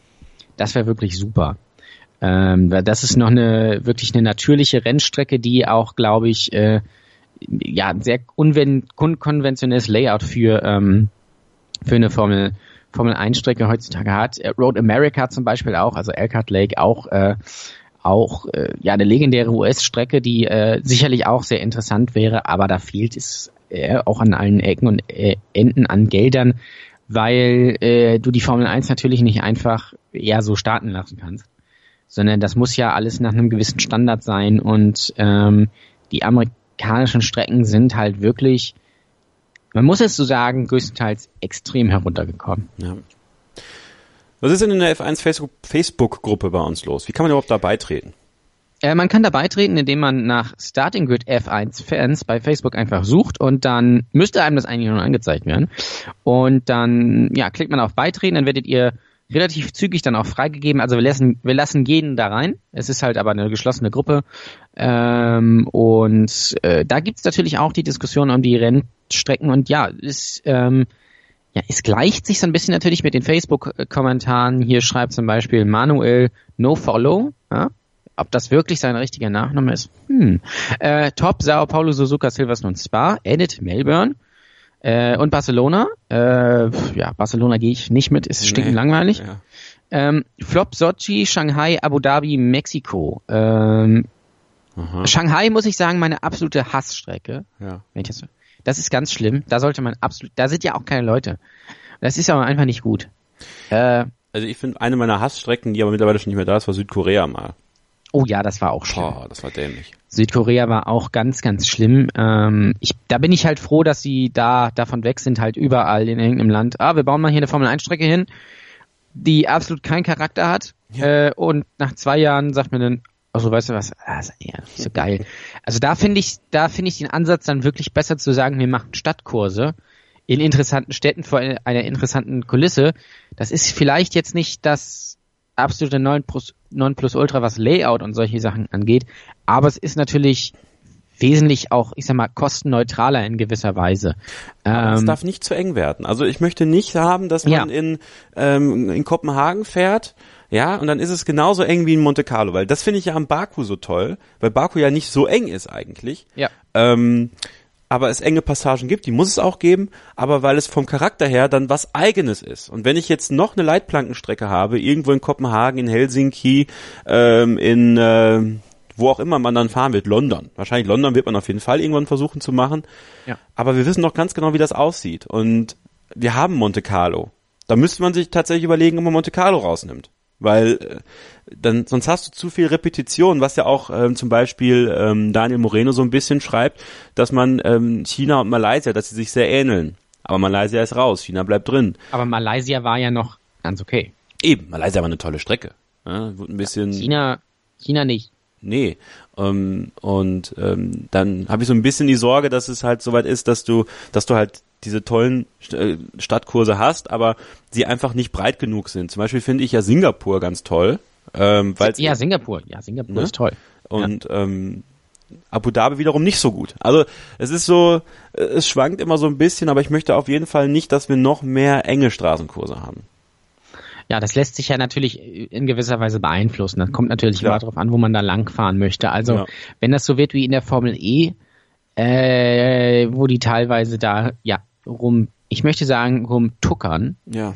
super. Das ist noch wirklich eine natürliche Rennstrecke, die auch, glaube ich, ein sehr unkonventionelles Layout für eine Formel 1 Strecke heutzutage hat. Road America zum Beispiel auch, also Elkhart Lake auch eine legendäre US-Strecke, die sicherlich auch sehr interessant wäre, aber da fehlt es auch an allen Ecken und Enden an Geldern, weil du die Formel 1 natürlich nicht einfach so starten lassen kannst, sondern das muss ja alles nach einem gewissen Standard sein und die amerikanischen Strecken sind halt wirklich, man muss es so sagen, größtenteils extrem heruntergekommen. Ja. Was ist denn in der F1 Facebook-Gruppe bei uns los? Wie kann man überhaupt da beitreten? Man kann da beitreten, indem man nach Starting Grid F1 Fans bei Facebook einfach sucht und dann müsste einem das eigentlich schon angezeigt werden. Und dann klickt man auf Beitreten, dann werdet ihr relativ zügig dann auch freigegeben. Also wir lassen jeden da rein. Es ist halt aber eine geschlossene Gruppe. Da gibt's natürlich auch die Diskussion um die Rennstrecken und es gleicht sich so ein bisschen natürlich mit den Facebook-Kommentaren. Hier schreibt zum Beispiel Manuel NoFollow, ja? Ob das wirklich sein richtiger Nachname ist? Top, Sao Paulo, Suzuka, Silverstone, Spa, Edit, Melbourne und Barcelona. Barcelona gehe ich nicht mit, ist stinkend langweilig. Ja. Flop, Sochi, Shanghai, Abu Dhabi, Mexiko. Shanghai, muss ich sagen, meine absolute Hassstrecke. Ja. Das ist ganz schlimm. Da sollte man da sind ja auch keine Leute. Das ist aber einfach nicht gut. Also ich finde, eine meiner Hassstrecken, die aber mittlerweile schon nicht mehr da ist, war Südkorea mal. Oh ja, das war auch schlimm. Boah, das war dämlich. Südkorea war auch ganz, ganz schlimm. Da bin ich halt froh, dass sie davon weg sind, halt überall in irgendeinem Land. Wir bauen mal hier eine Formel-1-Strecke hin, die absolut keinen Charakter hat. Ja. Und nach 2 Jahren sagt man dann, also weißt du was, das ist ja nicht so geil. Also da finde ich den Ansatz dann wirklich besser zu sagen, wir machen Stadtkurse in interessanten Städten vor einer interessanten Kulisse. Das ist vielleicht jetzt nicht das absolute Nonplusultra, was Layout und solche Sachen angeht, aber es ist natürlich wesentlich auch, ich sag mal, kostenneutraler in gewisser Weise. Aber es darf nicht zu eng werden. Also ich möchte nicht haben, dass man in Kopenhagen fährt, ja, und dann ist es genauso eng wie in Monte Carlo, weil das finde ich ja am Baku so toll, weil Baku ja nicht so eng ist eigentlich. Ja. Aber es enge Passagen gibt, die muss es auch geben, aber weil es vom Charakter her dann was Eigenes ist. Und wenn ich jetzt noch eine Leitplankenstrecke habe, irgendwo in Kopenhagen, in Helsinki, wo auch immer man dann fahren wird, London. Wahrscheinlich London wird man auf jeden Fall irgendwann versuchen zu machen. Ja. Aber wir wissen noch ganz genau, wie das aussieht. Und wir haben Monte Carlo. Da müsste man sich tatsächlich überlegen, ob man Monte Carlo rausnimmt. Weil dann sonst hast du zu viel Repetition, was ja auch zum Beispiel Daniel Moreno so ein bisschen schreibt, dass man China und Malaysia, dass sie sich sehr ähneln. Aber Malaysia ist raus, China bleibt drin. Aber Malaysia war ja noch ganz okay. Eben, Malaysia war eine tolle Strecke. Ja, ein bisschen China nicht. Nee. Dann habe ich so ein bisschen die Sorge, dass es halt soweit ist, dass du halt diese tollen Stadtkurse hast, aber sie einfach nicht breit genug sind. Zum Beispiel finde ich ja Singapur ganz toll. Singapur ist toll. Und Abu Dhabi wiederum nicht so gut. Also es ist so, es schwankt immer so ein bisschen, aber ich möchte auf jeden Fall nicht, dass wir noch mehr enge Straßenkurse haben. Ja, das lässt sich ja natürlich in gewisser Weise beeinflussen. Das kommt natürlich immer darauf an, wo man da langfahren möchte. Also wenn das so wird wie in der Formel E, wo die teilweise da rumtuckern,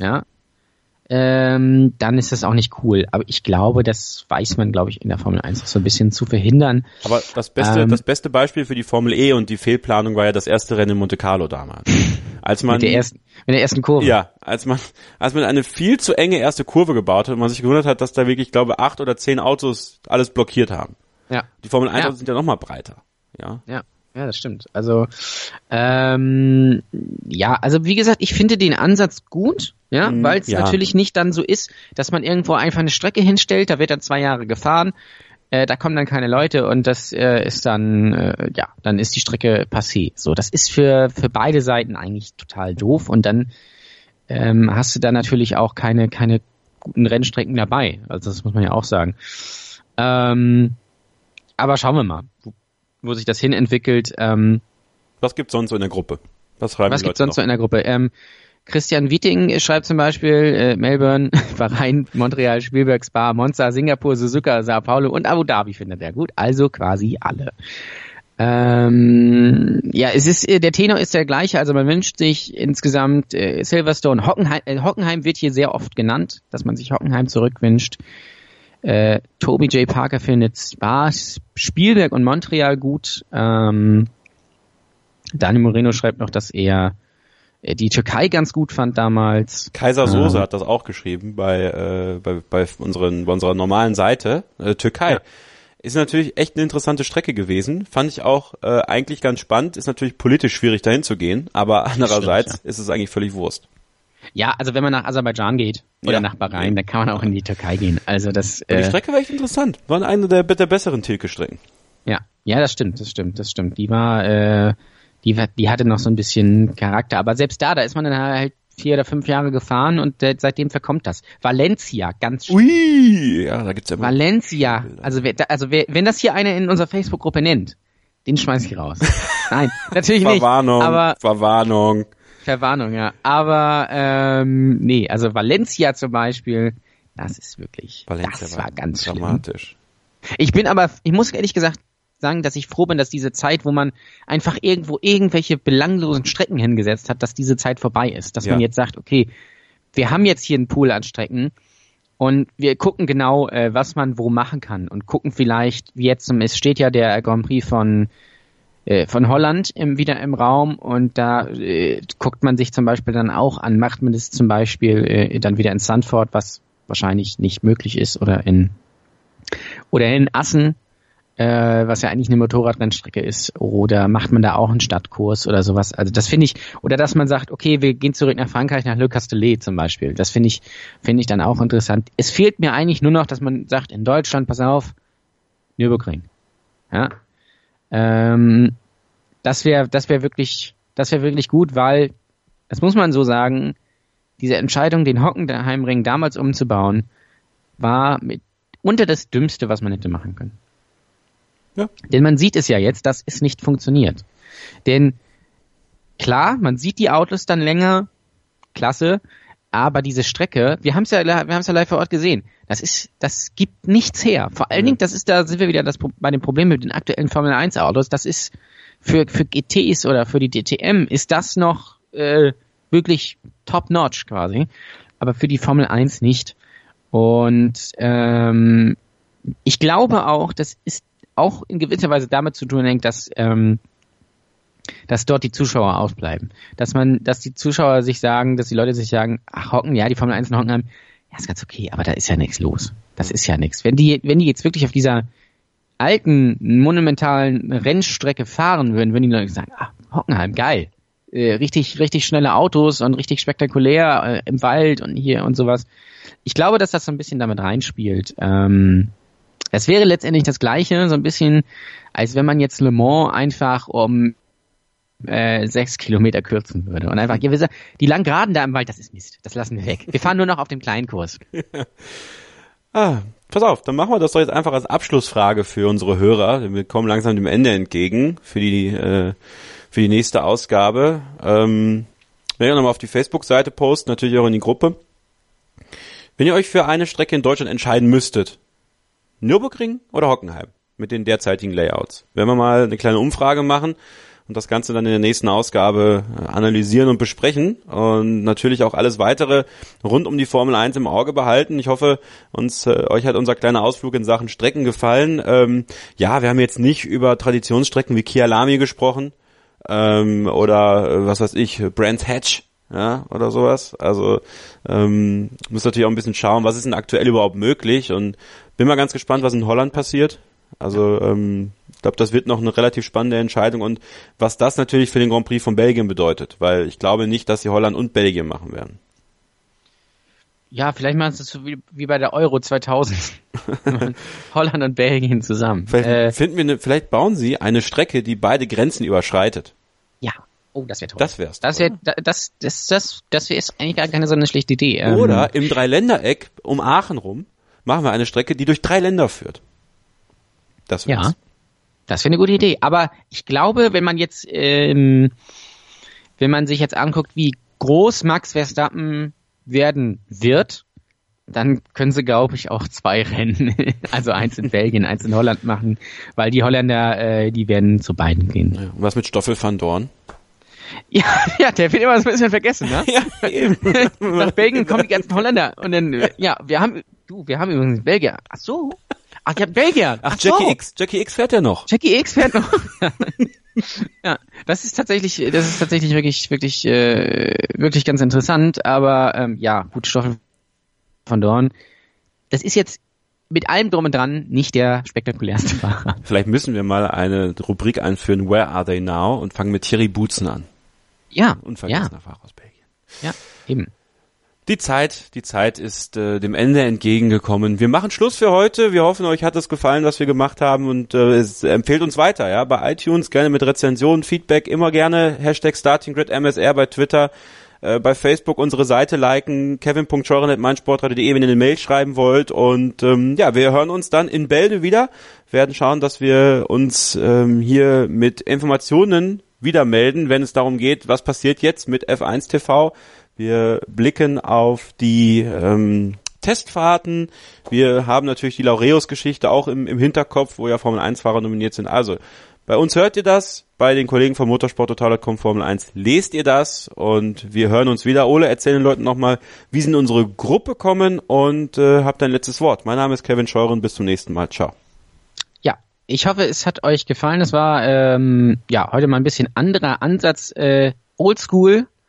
dann ist das auch nicht cool. Aber ich glaube, das weiß man, glaube ich, in der Formel 1 auch so ein bisschen zu verhindern. Aber das beste Beispiel für die Formel E und die Fehlplanung war ja das erste Rennen in Monte Carlo damals. Als man mit der ersten Kurve. Ja, als man eine viel zu enge erste Kurve gebaut hat und man sich gewundert hat, dass da wirklich, ich glaube, 8 oder 10 Autos alles blockiert haben. Ja. Die Formel 1 Autos sind ja noch mal breiter. Ja. Ja, das stimmt. Also, also wie gesagt, ich finde den Ansatz gut, weil es natürlich nicht dann so ist, dass man irgendwo einfach eine Strecke hinstellt, da wird dann 2 Jahre gefahren, da kommen dann keine Leute und das ist dann, dann ist die Strecke passé. So, das ist für beide Seiten eigentlich total doof und dann hast du da natürlich auch keine guten Rennstrecken dabei. Also das muss man ja auch sagen. Aber schauen wir mal, wo sich das hin entwickelt. Was gibt's sonst so in der Gruppe? Was gibt's sonst so in der Gruppe? Christian Wieting schreibt zum Beispiel Melbourne, Bahrain, Montreal, Spielberg, Spa, Monza, Singapur, Suzuka, Sao Paulo und Abu Dhabi findet er gut. Also quasi alle. Es ist der Tenor ist der gleiche. Also man wünscht sich insgesamt Silverstone. Hockenheim wird hier sehr oft genannt, dass man sich Hockenheim zurückwünscht. Toby J. Parker findet Spa, Spielberg und Montreal gut. Daniel Moreno schreibt noch, dass er die Türkei ganz gut fand damals. Kaiser Soße hat das auch geschrieben bei unserer normalen Seite. Türkei ist natürlich echt eine interessante Strecke gewesen. Fand ich auch eigentlich ganz spannend. Ist natürlich politisch schwierig dahin zu gehen, aber andererseits ist es eigentlich völlig Wurst. Ja, also wenn man nach Aserbaidschan geht oder nach Bahrain, dann kann man auch in die Türkei gehen. Also das. Die Strecke war echt interessant. War eine der besseren Tilke-Strecken. Ja, das stimmt. Die war, die hatte noch so ein bisschen Charakter. Aber selbst da ist man dann halt 4 oder 5 Jahre gefahren und seitdem verkommt das. Valencia, ganz schön. Ui, ja, da gibt's ja Valencia. Also wenn das hier einer in unserer Facebook-Gruppe nennt, den schmeiß ich raus. Nein, natürlich nicht. Verwarnung, ja. Aber also Valencia zum Beispiel, das ist wirklich, das war ganz dramatisch. Ich muss ehrlich gesagt sagen, dass ich froh bin, dass diese Zeit, wo man einfach irgendwo irgendwelche belanglosen Strecken hingesetzt hat, dass diese Zeit vorbei ist. Dass man jetzt sagt, okay, wir haben jetzt hier einen Pool an Strecken und wir gucken genau, was man wo machen kann und gucken vielleicht, wie jetzt, es steht ja der Grand Prix von Holland wieder im Raum und da guckt man sich zum Beispiel dann auch an, macht man das zum Beispiel dann wieder in Zandvoort, was wahrscheinlich nicht möglich ist, oder in Oder in Assen, was ja eigentlich eine Motorradrennstrecke ist, oder macht man da auch einen Stadtkurs oder sowas? Also das finde ich, oder dass man sagt, okay, wir gehen zurück nach Frankreich, nach Le Castellet zum Beispiel. Das finde ich dann auch interessant. Es fehlt mir eigentlich nur noch, dass man sagt, in Deutschland, pass auf, Nürburgring. Ja. Das wäre wirklich gut, weil, das muss man so sagen, diese Entscheidung, den Hockenheimring damals umzubauen, war unter das Dümmste, was man hätte machen können. Ja. Denn man sieht es ja jetzt, dass es nicht funktioniert. Denn klar, man sieht die Autos dann länger, klasse, aber diese Strecke, wir haben es ja live vor Ort gesehen, das gibt nichts her. Vor allen Dingen, da sind wir wieder bei dem Problem mit den aktuellen Formel 1 Autos, das ist für GTs oder für die DTM ist das noch wirklich top-notch quasi, aber für die Formel 1 nicht. Und ich glaube auch, das ist auch in gewisser Weise damit zu tun hängt, dass dort die Zuschauer ausbleiben. Dass die Zuschauer sich sagen, dass die Leute sich sagen, ach Hocken, ja, die Formel 1 in Hockenheim, ja, ist ganz okay, aber da ist ja nichts los. Das ist ja nichts. Wenn die jetzt wirklich auf dieser alten, monumentalen Rennstrecke fahren würden die Leute sagen, ach, Hockenheim, geil. Richtig schnelle Autos und richtig spektakulär im Wald und hier und sowas. Ich glaube, dass das so ein bisschen damit reinspielt. Es wäre letztendlich das Gleiche, so ein bisschen, als wenn man jetzt Le Mans einfach um 6 Kilometer kürzen würde. Und einfach, die langen Geraden da im Wald, das ist Mist. Das lassen wir weg. Wir fahren nur noch auf dem Kleinkurs. Pass auf, dann machen wir das doch jetzt einfach als Abschlussfrage für unsere Hörer. Wir kommen langsam dem Ende entgegen für die nächste Ausgabe. Wenn ihr nochmal auf die Facebook-Seite posten, natürlich auch in die Gruppe. Wenn ihr euch für eine Strecke in Deutschland entscheiden müsstet, Nürburgring oder Hockenheim mit den derzeitigen Layouts? Wenn wir mal eine kleine Umfrage machen und das Ganze dann in der nächsten Ausgabe analysieren und besprechen und natürlich auch alles weitere rund um die Formel 1 im Auge behalten. Ich hoffe, euch hat unser kleiner Ausflug in Sachen Strecken gefallen. Ja, wir haben jetzt nicht über Traditionsstrecken wie Kyalami gesprochen oder was weiß ich, Brands Hatch, ja, oder sowas. Also muss natürlich auch ein bisschen schauen, was ist denn aktuell überhaupt möglich, und bin mal ganz gespannt, was in Holland passiert. Also ich glaube, das wird noch eine relativ spannende Entscheidung, und was das natürlich für den Grand Prix von Belgien bedeutet, weil ich glaube nicht, dass sie Holland und Belgien machen werden. Ja, vielleicht machen sie es so wie bei der Euro 2000. Holland und Belgien zusammen. Vielleicht bauen sie eine Strecke, die beide Grenzen überschreitet. Ja. Oh, das wäre toll. Das wär's. Das wäre eigentlich gar keine so eine schlechte Idee. Oder im Dreiländereck um Aachen rum machen wir eine Strecke, die durch 3 Länder führt. Das wär's. Ja, das wäre eine gute Idee. Aber ich glaube, wenn man sich jetzt anguckt, wie groß Max Verstappen werden wird, dann können sie, glaube ich, auch 2 Rennen, also eins in Belgien, eins in Holland machen, weil die Holländer, die werden zu beiden gehen. Ja, und was mit Stoffel van Dorn? Ja, der wird immer so ein bisschen vergessen, ne? Ja, eben. Nach Belgien kommen die ganzen Holländer und dann, ja, wir haben übrigens Belgier. Ach so. Ach, ihr habt Belgier. Ach, Jackie X fährt ja noch. Jackie X fährt noch. Ja, das ist tatsächlich wirklich ganz interessant, aber ja, gut, Stoffel van Dorn. Das ist jetzt mit allem drum und dran nicht der spektakulärste Fahrer. Vielleicht müssen wir mal eine Rubrik einführen, Where Are They Now, und fangen mit Thierry Boutsen an. Ja. Unvergessener Fahrer aus Belgien. Ja, eben. Die Zeit ist dem Ende entgegengekommen. Wir machen Schluss für heute. Wir hoffen, euch hat es gefallen, was wir gemacht haben, und es empfehlt uns weiter. Ja, bei iTunes gerne mit Rezensionen, Feedback, immer gerne #StartingGridMSR bei Twitter, bei Facebook unsere Seite liken, kevin.scheuren@meinsportradio.de, wenn ihr eine Mail schreiben wollt, und ja, wir hören uns dann in Bälde wieder, werden schauen, dass wir uns hier mit Informationen wieder melden, wenn es darum geht, was passiert jetzt mit F1 TV. Wir blicken auf die Testfahrten. Wir haben natürlich die Laureus-Geschichte auch im Hinterkopf, wo ja Formel-1-Fahrer nominiert sind. Also, bei uns hört ihr das, bei den Kollegen von motorsporttotal.com Formel 1 lest ihr das, und wir hören uns wieder. Ole, erzähl den Leuten nochmal, wie sie in unsere Gruppe kommen, und habt ein letztes Wort. Mein Name ist Kevin Scheuren, bis zum nächsten Mal. Ciao. Ja, ich hoffe, es hat euch gefallen. Es war ja heute mal ein bisschen anderer Ansatz, Oldschool.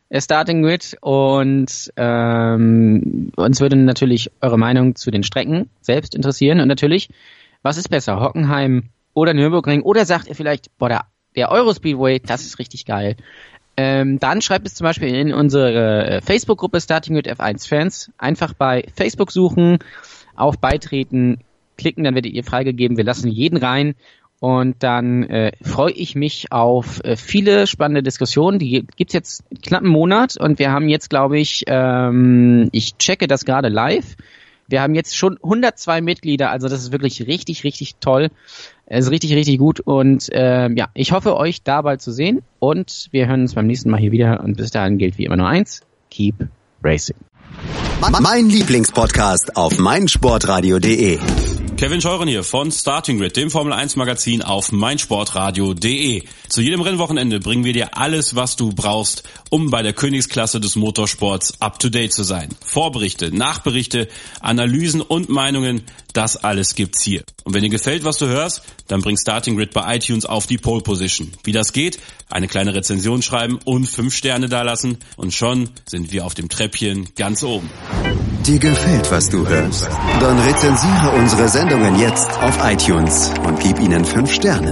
Starting Grid, und uns würde natürlich eure Meinung zu den Strecken selbst interessieren, und natürlich, was ist besser, Hockenheim oder Nürburgring, oder sagt ihr vielleicht, boah, der Eurospeedway, das ist richtig geil. Dann schreibt es zum Beispiel in unsere Facebook-Gruppe Starting Grid F1 Fans, einfach bei Facebook suchen, auf Beitreten klicken, dann werdet ihr freigegeben, wir lassen jeden rein. Und dann freue ich mich auf viele spannende Diskussionen. Die gibt's jetzt knapp einen Monat, und wir haben jetzt, glaube ich, ich checke das gerade live. Wir haben jetzt schon 102 Mitglieder, also das ist wirklich richtig, richtig toll. Es ist richtig, richtig gut, und ich hoffe, euch da bald zu sehen, und wir hören uns beim nächsten Mal hier wieder, und bis dahin gilt wie immer nur eins: Keep Racing. Mein Lieblingspodcast auf meinsportradio.de. Kevin Scheuren hier von Starting Grid, dem Formel 1 Magazin auf meinsportradio.de. Zu jedem Rennwochenende bringen wir dir alles, was du brauchst, um bei der Königsklasse des Motorsports up to date zu sein. Vorberichte, Nachberichte, Analysen und Meinungen, das alles gibt's hier. Und wenn dir gefällt, was du hörst, dann bring Starting Grid bei iTunes auf die Pole Position. Wie das geht? Eine kleine Rezension schreiben und 5 Sterne dalassen, und schon sind wir auf dem Treppchen ganz oben. Dir gefällt, was du hörst? Dann rezensiere unsere Sendungen jetzt auf iTunes und gib ihnen 5 Sterne.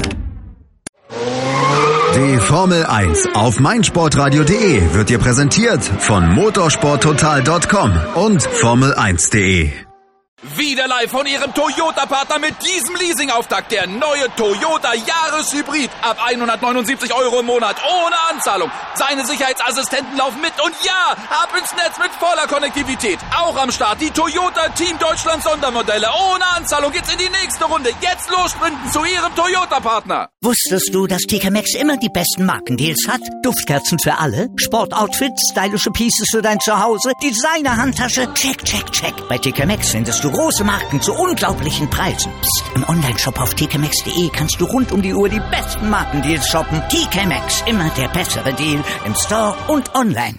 Die Formel 1 auf meinsportradio.de wird dir präsentiert von motorsporttotal.com und formel1.de. Wieder live von Ihrem Toyota-Partner mit diesem Leasing-Auftakt. Der neue Toyota Jahreshybrid. Ab 179 € im Monat. Ohne Anzahlung. Seine Sicherheitsassistenten laufen mit. Und ja, ab ins Netz mit voller Konnektivität. Auch am Start die Toyota Team Deutschland Sondermodelle. Ohne Anzahlung geht's in die nächste Runde. Jetzt los sprinten zu Ihrem Toyota-Partner. Wusstest du, dass TK Maxx immer die besten Markendeals hat? Duftkerzen für alle, Sportoutfits, stylische Pieces für dein Zuhause, Designer-Handtasche, check, check, check. Bei TK Maxx findest du große Marken zu unglaublichen Preisen. Psst. Im Onlineshop auf tkmaxx.de kannst du rund um die Uhr die besten Markendeals shoppen. TK Maxx, immer der bessere Deal im Store und online.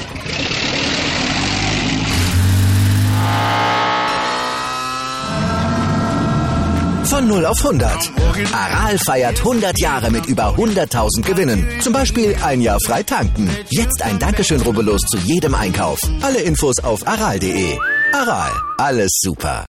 Von 0 auf 100. Aral feiert 100 Jahre mit über 100.000 Gewinnen. Zum Beispiel ein Jahr frei tanken. Jetzt ein Dankeschön, rubbellos zu jedem Einkauf. Alle Infos auf aral.de. Aral, alles super.